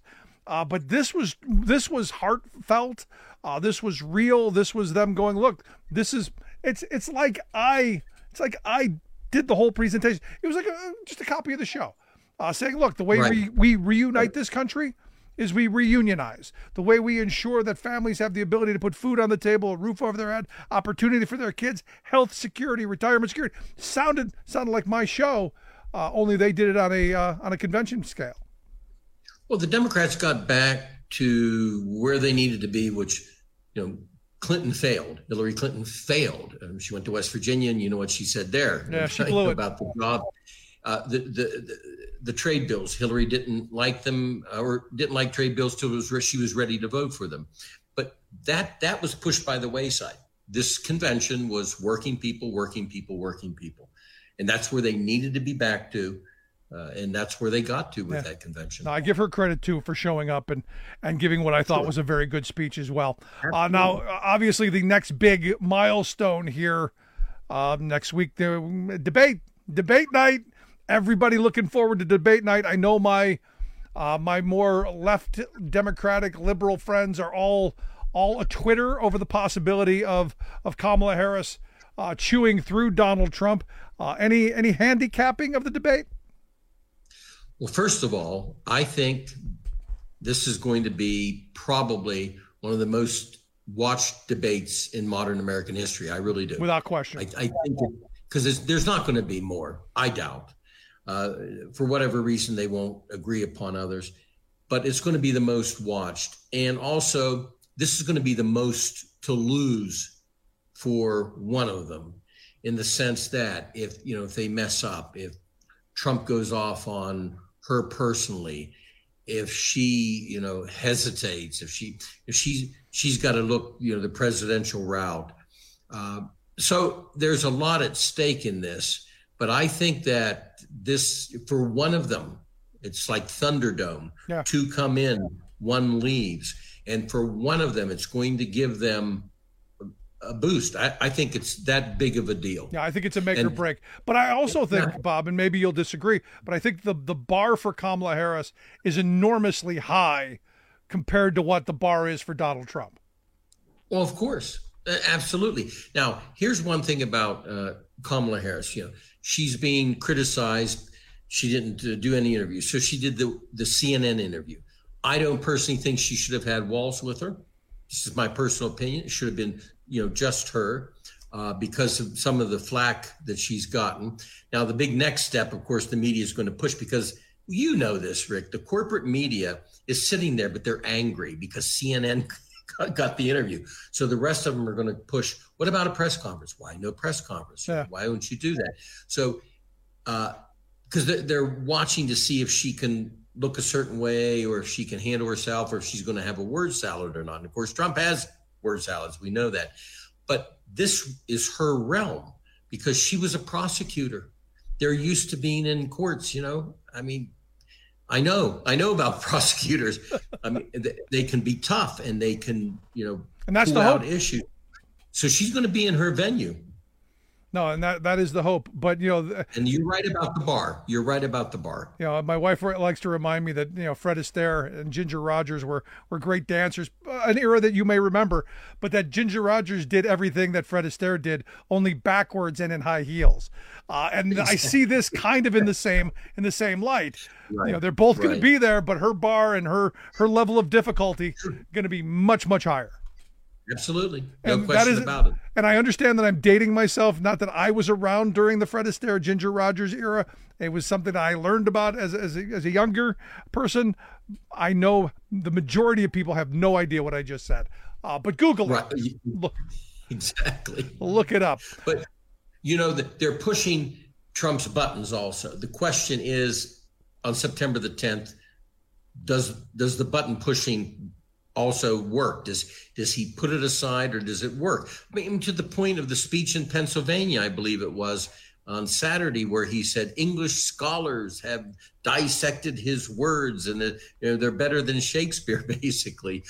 Speaker 8: Uh, but this was this was heartfelt. Uh, this was real. This was them going, look, this is it's it's like I it's like I did the whole presentation. It was like a, just a copy of the show, uh, saying, look, the way
Speaker 15: Right.
Speaker 8: we, we reunite this country is we reunionize. The way we ensure that families have the ability to put food on the table, a roof over their head, opportunity for their kids, health security, retirement security. Sounded sounded like my show, uh, only they did it on a uh, on a convention scale.
Speaker 15: Well, the Democrats got back to where they needed to be, which, you know, Clinton failed. Hillary Clinton failed. Um, she went to West Virginia, and you know what she said there.
Speaker 8: Yeah, she blew it.
Speaker 15: About the job. Uh, the, the, the the trade bills. Hillary didn't like them, uh, or didn't like trade bills till it was, she was ready to vote for them. But that that was pushed by the wayside. This convention was working people, working people, working people. And that's where they needed to be back to. Uh, and that's where they got to with
Speaker 8: Yeah.
Speaker 15: that convention.
Speaker 8: No, I give her credit too for showing up and, and giving what I thought was a very good speech as well. Uh, now, obviously, the next big milestone here uh, next week, the debate, debate night. Everybody looking forward to debate night. I know my uh, my more left Democratic liberal friends are all all a Twitter over the possibility of of Kamala Harris uh, chewing through Donald Trump. Uh, any any handicapping of the debate?
Speaker 15: Well, first of all, I think this is going to be probably one of the most watched debates in modern American history. I really do.
Speaker 8: Without question.
Speaker 15: I, I think because there's not going to be more, I doubt. Uh, for whatever reason, they won't agree upon others. But it's going to be the most watched. And also, this is going to be the most to lose for one of them, in the sense that if, you know, if they mess up, if Trump goes off on her personally, if she, you know, hesitates, if she, if she, she's got to look, you know, the presidential route. Uh, so there's a lot at stake in this, but I think that this, for one of them, it's like Thunderdome.
Speaker 8: Yeah.
Speaker 15: Two come in, one leaves. And for one of them, it's going to give them a boost. I, I think it's that big of a deal.
Speaker 8: Yeah, I think it's a make or
Speaker 15: And-
Speaker 8: break. But I also think,
Speaker 15: Yeah.
Speaker 8: Bob, and maybe you'll disagree, but I think the, the bar for Kamala Harris is enormously high compared to what the bar is for Donald Trump.
Speaker 15: Well, of course. Uh, Absolutely. Now, here's one thing about uh, Kamala Harris. You know, she's being criticized. She didn't uh, do any interviews. So she did the, the C N N interview. I don't personally think she should have had Walz with her. This is my personal opinion. It should have been, you know, just her uh, because of some of the flack that she's gotten. Now, the big next step, of course, the media is going to push, because you know this, Rick, the corporate media is sitting there, but they're angry because C N N got the interview. So the rest of them are going to push, what about a press conference? Why no press conference?
Speaker 8: Yeah.
Speaker 15: Why don't you do that? So, uh, because they're, they're watching to see if she can look a certain way, or if she can handle herself, or if she's going to have a word salad or not. And of course, Trump has word salads. We know that. But this is her realm, because she was a prosecutor. They're used to being in courts, you know. I mean, I know, I know about prosecutors. I mean, they, they can be tough, and they can, you know,
Speaker 8: And that's
Speaker 15: pull
Speaker 8: the
Speaker 15: out
Speaker 8: hope.
Speaker 15: issues. So she's going to be in her venue.
Speaker 8: No, and that that is the hope. But, you know, th-
Speaker 15: And you're right about the bar. You're right about the bar.
Speaker 8: you know, my wife likes to remind me that, you know, Fred Astaire and Ginger Rogers were, were great dancers, uh, an era that you may remember, but that Ginger Rogers did everything that Fred Astaire did, only backwards and in high heels. Uh, and I see this kind of in the same in the same light.
Speaker 15: Right.
Speaker 8: You know, they're both going
Speaker 15: Right.
Speaker 8: to be there, but her bar and her her level of difficulty going to be much, much higher.
Speaker 15: Absolutely. No
Speaker 8: And that
Speaker 15: question
Speaker 8: is-
Speaker 15: about it.
Speaker 8: And I understand that I'm dating myself. Not that I was around during the Fred Astaire, Ginger Rogers era. It was something I learned about as as a, as a younger person. I know the majority of people have no idea what I just said. Uh, but Google
Speaker 15: Right.
Speaker 8: it. Look,
Speaker 15: Exactly.
Speaker 8: look it up.
Speaker 15: But, you know, that they're pushing Trump's buttons also. The question is, on September the tenth, does does the button pushing also work? Does does he put it aside, or does it work? I mean, to the point of the speech in Pennsylvania, I believe it was on Saturday, where he said English scholars have dissected his words, and that, you know, they're better than Shakespeare, basically.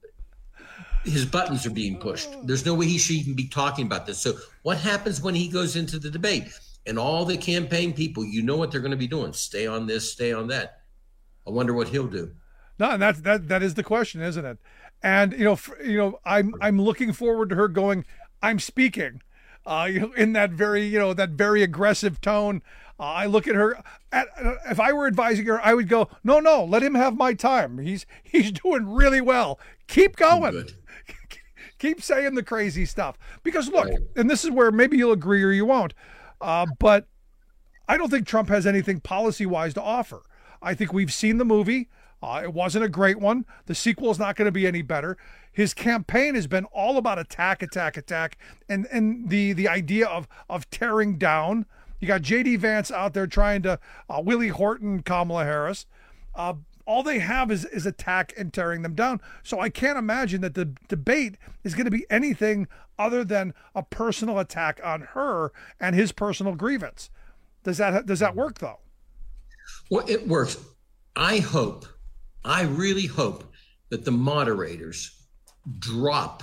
Speaker 15: His buttons are being pushed. There's no way he should even be talking about this. So what happens when he goes into the debate? And all the campaign people, you know what they're going to be doing. Stay on this, stay on that. I wonder what he'll do.
Speaker 8: No, and that's that that is the question, isn't it? And you know, f- you know, I'm I'm looking forward to her going, I'm speaking, uh, you know, in that very you know that very aggressive tone. Uh, I look at her. At, if I were advising her, I would go, no, no, let him have my time. He's he's doing really well. Keep going. Keep saying the crazy stuff. Because look, right. and this is where maybe you'll agree or you won't, uh, but I don't think Trump has anything policy-wise to offer. I think we've seen the movie. Uh, it wasn't a great one. The sequel is not going to be any better. His campaign has been all about attack, attack, attack, and and the the idea of of tearing down. You got J D Vance out there trying to uh, Willie Horton, Kamala Harris. Uh, all they have is is attack and tearing them down. So I can't imagine that the debate is going to be anything other than a personal attack on her and his personal grievance. Does that does that work though?
Speaker 15: Well, it works. I hope, I really hope that the moderators drop.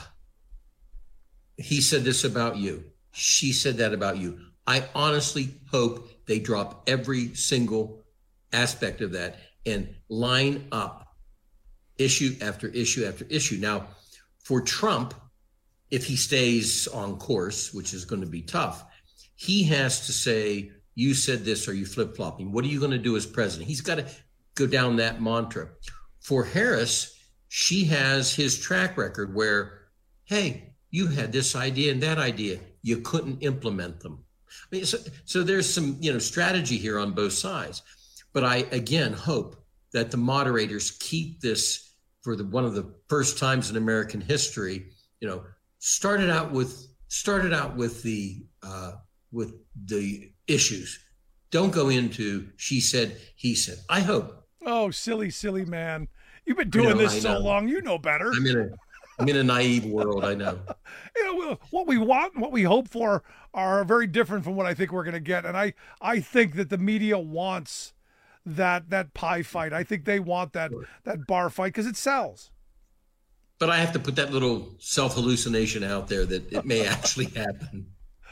Speaker 15: He said this about you. She said that about you. I honestly hope they drop every single aspect of that and line up issue after issue after issue. Now, for Trump, if he stays on course, which is going to be tough, he has to say, you said this, are you flip-flopping? What are you going to do as president? He's got to go down that mantra. For Harris, she has his track record where, hey, you had this idea and that idea. You couldn't implement them. I mean, so, so there's some, you know, strategy here on both sides. But I, again, hope that the moderators keep this for the one of the first times in American history, you know, started out with started out with the uh, with the issues. Don't go into she said, he said. I hope.
Speaker 8: Oh, silly, silly man. You've been doing know, this so long. You know better.
Speaker 15: I'm in a, I'm in a naive world. I know.
Speaker 8: You know, what we want and what we hope for are very different from what I think we're going to get. And I, I think that the media wants that that pie fight. I think they want that that bar fight because it sells.
Speaker 15: But I have to put that little self-hallucination out there that it may actually happen.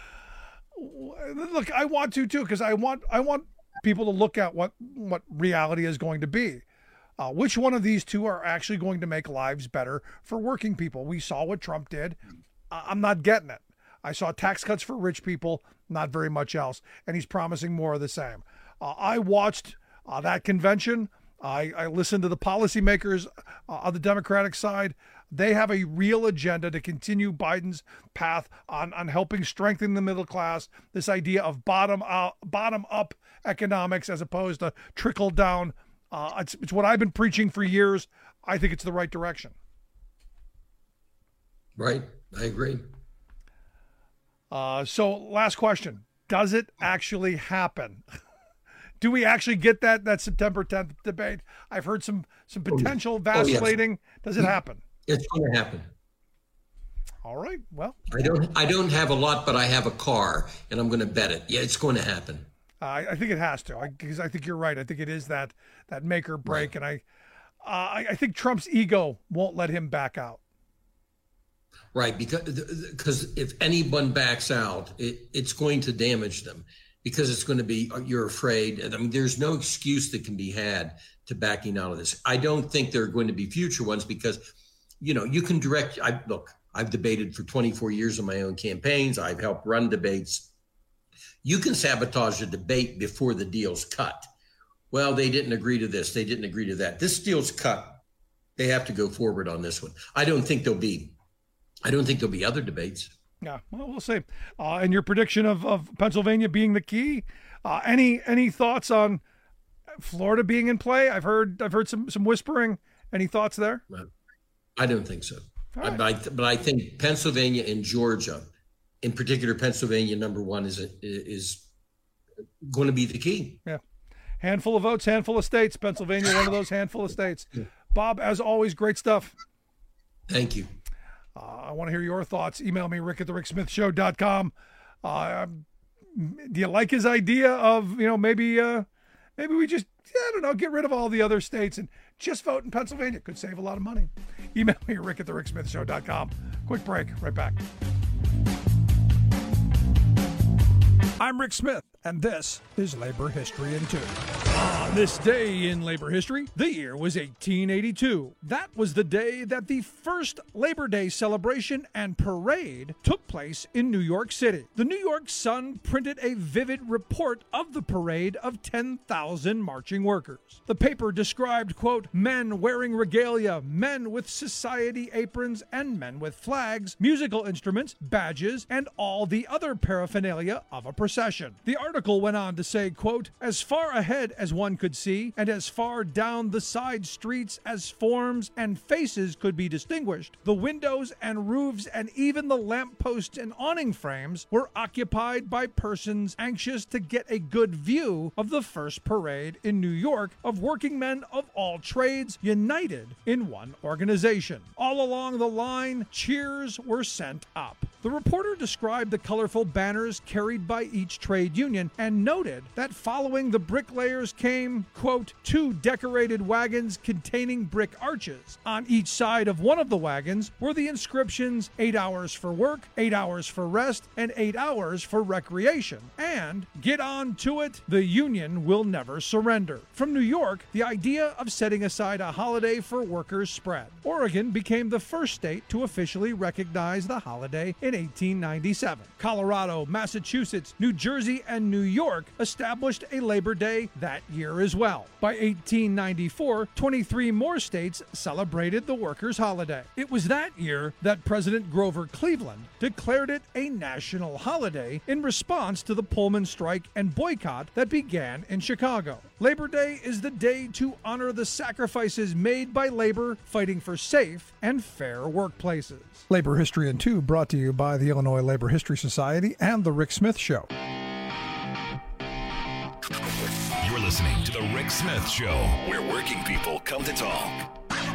Speaker 8: Look, I want to too, because I want I want people to look at what what reality is going to be. Uh, which one of these two are actually going to make lives better for working people? We saw what Trump did. Uh, I'm not getting it. I saw tax cuts for rich people, not very much else, and he's promising more of the same. Uh, I watched uh, that convention. I, I listened to the policymakers uh, on the Democratic side. They have a real agenda to continue Biden's path on, on helping strengthen the middle class, this idea of bottom out, bottom up economics as opposed to trickle down. Uh, it's, it's what I've been preaching for years. I think it's the right direction.
Speaker 15: Right. I agree.
Speaker 8: Uh, so last question. Does it actually happen? Do we actually get that that September tenth debate? I've heard some some potential vacillating. Oh, yes. Does it happen?
Speaker 15: It's going to happen.
Speaker 8: All right. Well,
Speaker 15: I don't I don't have a lot, but I have a car, and I'm going to bet it. Yeah, it's going to happen.
Speaker 8: Uh, I think it has to, because I, I think you're right. I think it is that that make or break, right. and I, uh, I I think Trump's ego won't let him back out.
Speaker 15: Right, because because if anyone backs out, it, it's going to damage them, because it's going to be, you're afraid. I mean, there's no excuse that can be had to backing out of this. I don't think there are going to be future ones because, you know, you can direct. I look, I've debated for twenty-four years in my own campaigns. I've helped run debates. You can sabotage a debate before the deal's cut. Well, they didn't agree to this. They didn't agree to that. This deal's cut. They have to go forward on this one. I don't think there'll be, I don't think there'll be other debates.
Speaker 8: Yeah, well, we'll see. Uh, and your prediction of, of Pennsylvania being the key. Uh, any any thoughts on Florida being in play? I've heard I've heard some some whispering. Any thoughts there?
Speaker 15: I don't think so.
Speaker 8: Right.
Speaker 15: I, I, but I think Pennsylvania and Georgia, in particular, Pennsylvania number one is a, is going to be the key.
Speaker 8: Yeah, handful of votes, handful of states. Pennsylvania, one of those handful of states.
Speaker 15: Yeah.
Speaker 8: Bob, as always, great stuff.
Speaker 15: Thank you.
Speaker 8: Uh, I want to hear your thoughts. Email me, rick at the rick smith show dot com. Uh, do you like his idea of, you know, maybe uh, maybe we just, I don't know, get rid of all the other states and just vote in Pennsylvania? Could save a lot of money. Email me, rick at the rick smith show dot com. Quick break. Right back. I'm Rick Smith. and this is Labor History in Two. On this day in labor history, the year was eighteen eighty-two. That was the day that the first Labor Day celebration and parade took place in New York City. The New York Sun printed a vivid report of the parade of ten thousand marching workers. The paper described, quote, men wearing regalia, men with society aprons, and men with flags, musical instruments, badges, and all the other paraphernalia of a procession. The article went on to say, quote, as far ahead as one could see, and as far down the side streets as forms and faces could be distinguished, the windows and roofs and even the lampposts and awning frames were occupied by persons anxious to get a good view of the first parade in New York of working men of all trades united in one organization. All along the line, cheers were sent up. The reporter described the colorful banners carried by each trade union and noted that following the bricklayers came, quote, two decorated wagons containing brick arches. On each side of one of the wagons were the inscriptions eight hours for work, eight hours for rest, and eight hours for recreation. And get on to it, the union will never surrender. From New York, the idea of setting aside a holiday for workers spread. Oregon became the first state to officially recognize the holiday in eighteen ninety-seven. Colorado, Massachusetts, New Jersey, and New York established a Labor Day that year as well. By eighteen ninety-four, twenty-three more states celebrated the workers' holiday. It was that year that President Grover Cleveland declared it a national holiday in response to the Pullman strike and boycott that began in Chicago. Labor Day is the day to honor the sacrifices made by labor fighting for safe and fair workplaces. Labor History in Two brought to you by the Illinois Labor History Society and The Rick Smith Show.
Speaker 7: You're listening to The Rick Smith Show, where working people come to talk.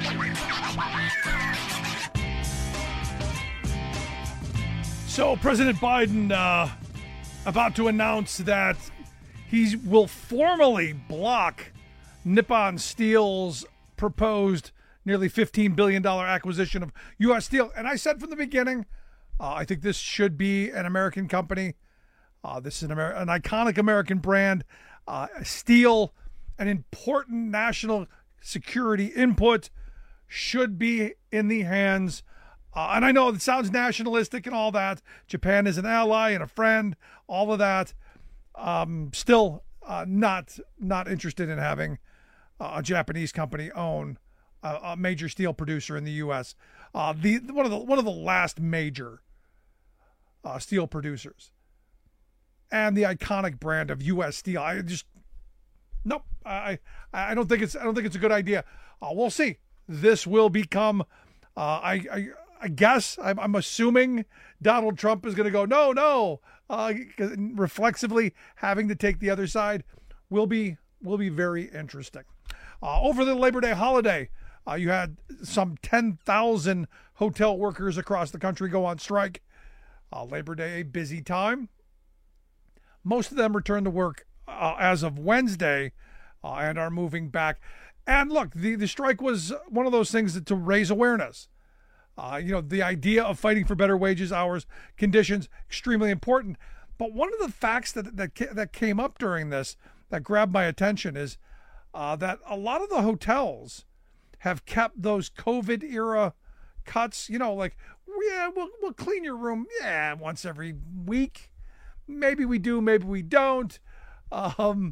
Speaker 8: So President Biden uh, about to announce that he will formally block Nippon Steel's proposed nearly fifteen billion dollars acquisition of U S Steel. And I said from the beginning, uh, I think this should be an American company. Uh, this is an, Amer- an iconic American brand. Uh, steel, an important national security input, should be in the hands. Uh, and I know it sounds nationalistic and all that. Japan is an ally and a friend, all of that. Um, still uh, not not interested in having uh, a Japanese company own a, a major steel producer in the U S. Uh, the one of the one of the last major uh, steel producers, and the iconic brand of U S Steel. I just nope. I I don't think it's I don't think it's a good idea. Uh, we'll see. This will become. Uh, I, I I guess I'm, I'm assuming Donald Trump is going to go no no. Uh, reflexively having to take the other side will be will be very interesting. Uh, over the Labor Day holiday, uh, you had some ten thousand hotel workers across the country go on strike. Uh, Labor Day, a busy time. Most of them returned to work uh, as of Wednesday uh, and are moving back. And look, the, the strike was one of those things that, to raise awareness. Uh, you know, the idea of fighting for better wages, hours, conditions, extremely important. But one of the facts that that, that came up during this that grabbed my attention is uh, that a lot of the hotels have kept those COVID era cuts. You know, like, yeah, we'll we'll clean your room, yeah, once every week. Maybe we do, maybe we don't. Um,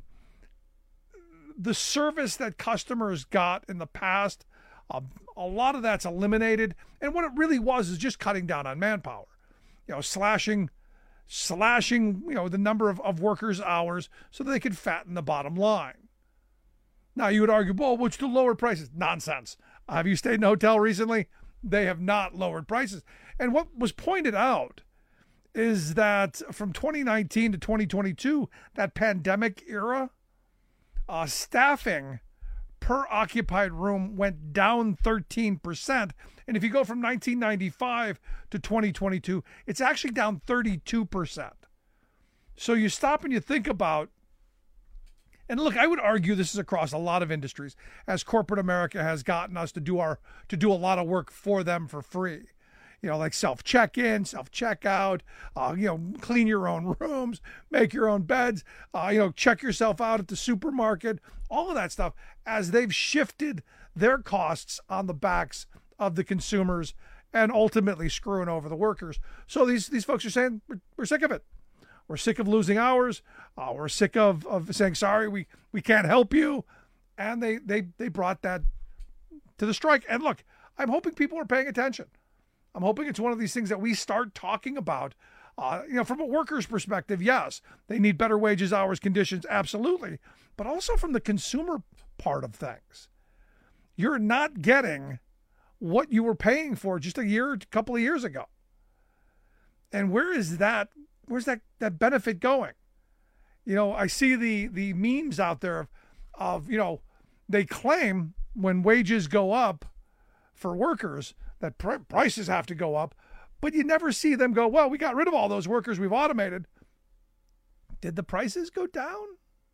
Speaker 8: the service that customers got in the past, uh, a lot of that's eliminated. And what it really was is just cutting down on manpower, you know, slashing, slashing, you know, the number of, of workers' hours so that they could fatten the bottom line. Now you would argue, well, what's the lower prices? Nonsense. Uh, have you stayed in a hotel recently? They have not lowered prices. And what was pointed out is that from twenty nineteen to twenty twenty-two, that pandemic era, uh, staffing per occupied room went down thirteen percent. And if you go from nineteen ninety-five to twenty twenty-two, it's actually down thirty-two percent. So you stop and you think about, and look, I would argue this is across a lot of industries, as corporate America has gotten us to do our to do a lot of work for them for free. you know, like self check-in, self checkout, uh, you know, clean your own rooms, make your own beds, uh, you know, check yourself out at the supermarket, all of that stuff, as they've shifted their costs on the backs of the consumers and ultimately screwing over the workers. So these these folks are saying, we're, we're sick of it. We're sick of losing hours. Uh, we're sick of, of saying, sorry, we, we can't help you. And they, they, they brought that to the strike. And look, I'm hoping people are paying attention. I'm hoping it's one of these things that we start talking about. Uh, you know, from a worker's perspective, yes, they need better wages, hours, conditions, absolutely. But also from the consumer part of things. You're not getting what you were paying for just a year, a couple of years ago. And where is that? Where's that, that benefit going? You know, I see the the memes out there of, of, you know, they claim when wages go up for workers that pr- prices have to go up, but you never see them go, well, we got rid of all those workers we've automated. Did the prices go down?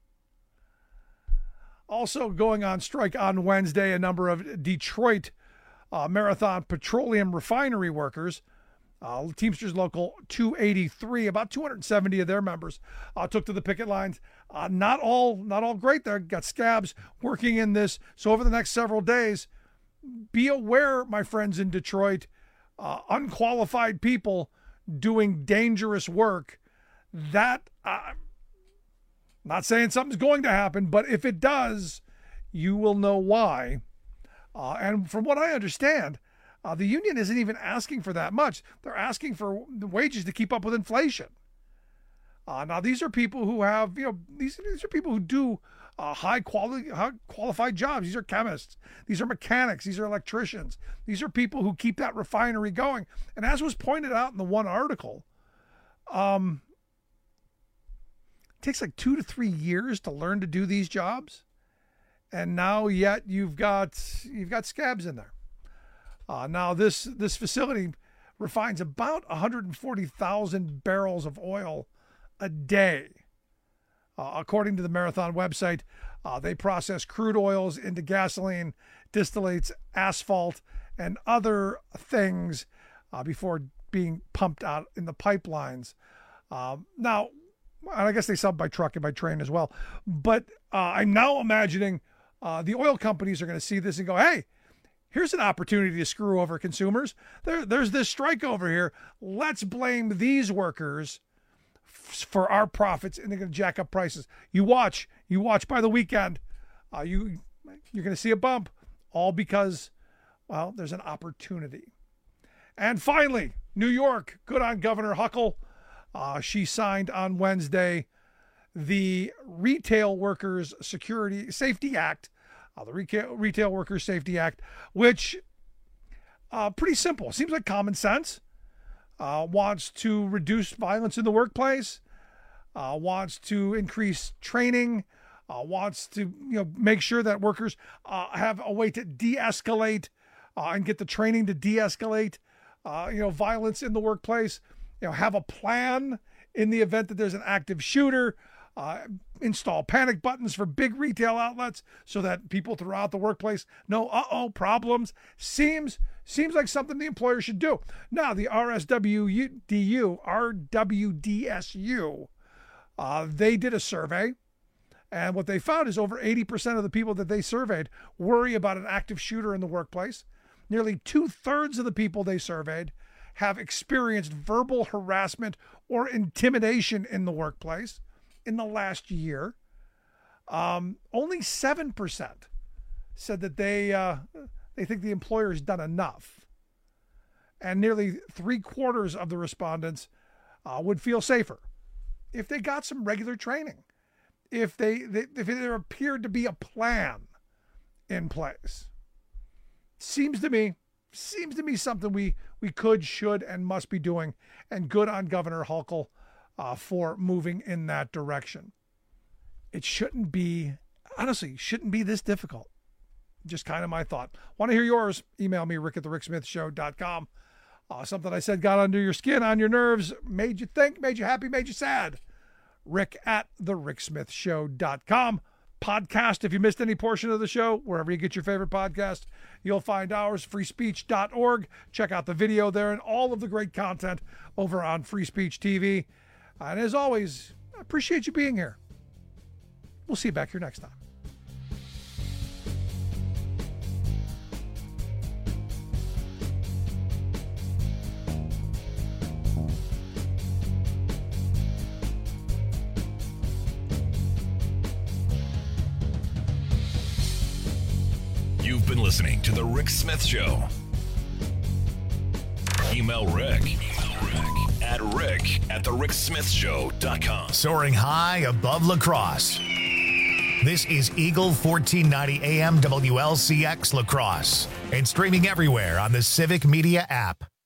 Speaker 8: Also going on strike on Wednesday, a number of Detroit uh, Marathon Petroleum Refinery workers, uh, Teamsters Local two eighty-three, about two hundred seventy of their members uh, took to the picket lines. Uh, not all, not all great there. Got scabs working in this. So over the next several days, be aware, my friends in Detroit, uh, unqualified people doing dangerous work. That, uh, not saying something's going to happen, but if it does, you will know why. Uh, and from what I understand, uh, the union isn't even asking for that much. They're asking for the wages to keep up with inflation. Uh, now, these are people who have, you know, these, these are people who do Uh, high quality, high qualified jobs. These are chemists. These are mechanics. These are electricians. These are people who keep that refinery going. And as was pointed out in the one article, um, it takes like two to three years to learn to do these jobs, and now yet you've got you've got scabs in there. Uh, now this this facility refines about one hundred forty thousand barrels of oil a day. Uh, according to the Marathon website, uh, they process crude oils into gasoline, distillates, asphalt, and other things uh, before being pumped out in the pipelines. Um, now, I guess they sub by truck and by train as well. But uh, I'm now imagining uh, the oil companies are going to see this and go, hey, here's an opportunity to screw over consumers. There, there's this strike over here. Let's blame these workers for our profits, and they're going to jack up prices. You watch, you watch by the weekend, uh, you, you're going to see a bump, all because, well, there's an opportunity. And finally, New York, good on Governor Huckle. Uh, she signed on Wednesday the Retail Workers Security Safety Act, uh, the Retail, Retail Workers Safety Act, which uh, pretty simple. Seems like common sense. Uh, wants to reduce violence in the workplace, uh, wants to increase training, uh, wants to you know make sure that workers uh, have a way to de-escalate uh, and get the training to de-escalate uh, you know violence in the workplace. You know, have a plan in the event that there's an active shooter. Uh, install panic buttons for big retail outlets so that people throughout the workplace know, uh-oh, problems. Seems seems like something the employer should do. Now, the R S W D U, R W D S U, uh, they did a survey, and what they found is over eighty percent of the people that they surveyed worry about an active shooter in the workplace. Nearly two-thirds of the people they surveyed have experienced verbal harassment or intimidation in the workplace in the last year. Um, only seven percent said that they uh, they think the employer has done enough. And nearly three quarters of the respondents uh, would feel safer if they got some regular training, if they, they if there appeared to be a plan in place. Seems to me, seems to me something we, we could, should, and must be doing, and good on Governor Huckle Uh, for moving in that direction. It shouldn't be, honestly, shouldn't be this difficult. Just kind of my thought. Want to hear yours? Email me, rick at the rick smith show dot com. Uh, something I said got under your skin, on your nerves, made you think, made you happy, made you sad. Rick at the rick smith show dot com. podcast. If you missed any portion of the show, wherever you get your favorite podcast, you'll find ours, free speech dot org. Check out the video there and all of the great content over on Free Speech T V. And as always, I appreciate you being here. We'll see you back here next time.
Speaker 7: You've been listening to The Rick Smith Show. Email Rick, Email Rick at rick at the rick smith show dot com.
Speaker 1: Soaring high above La Crosse. This is Eagle fourteen ninety A M W L C X La Crosse and streaming everywhere on the Civic Media app.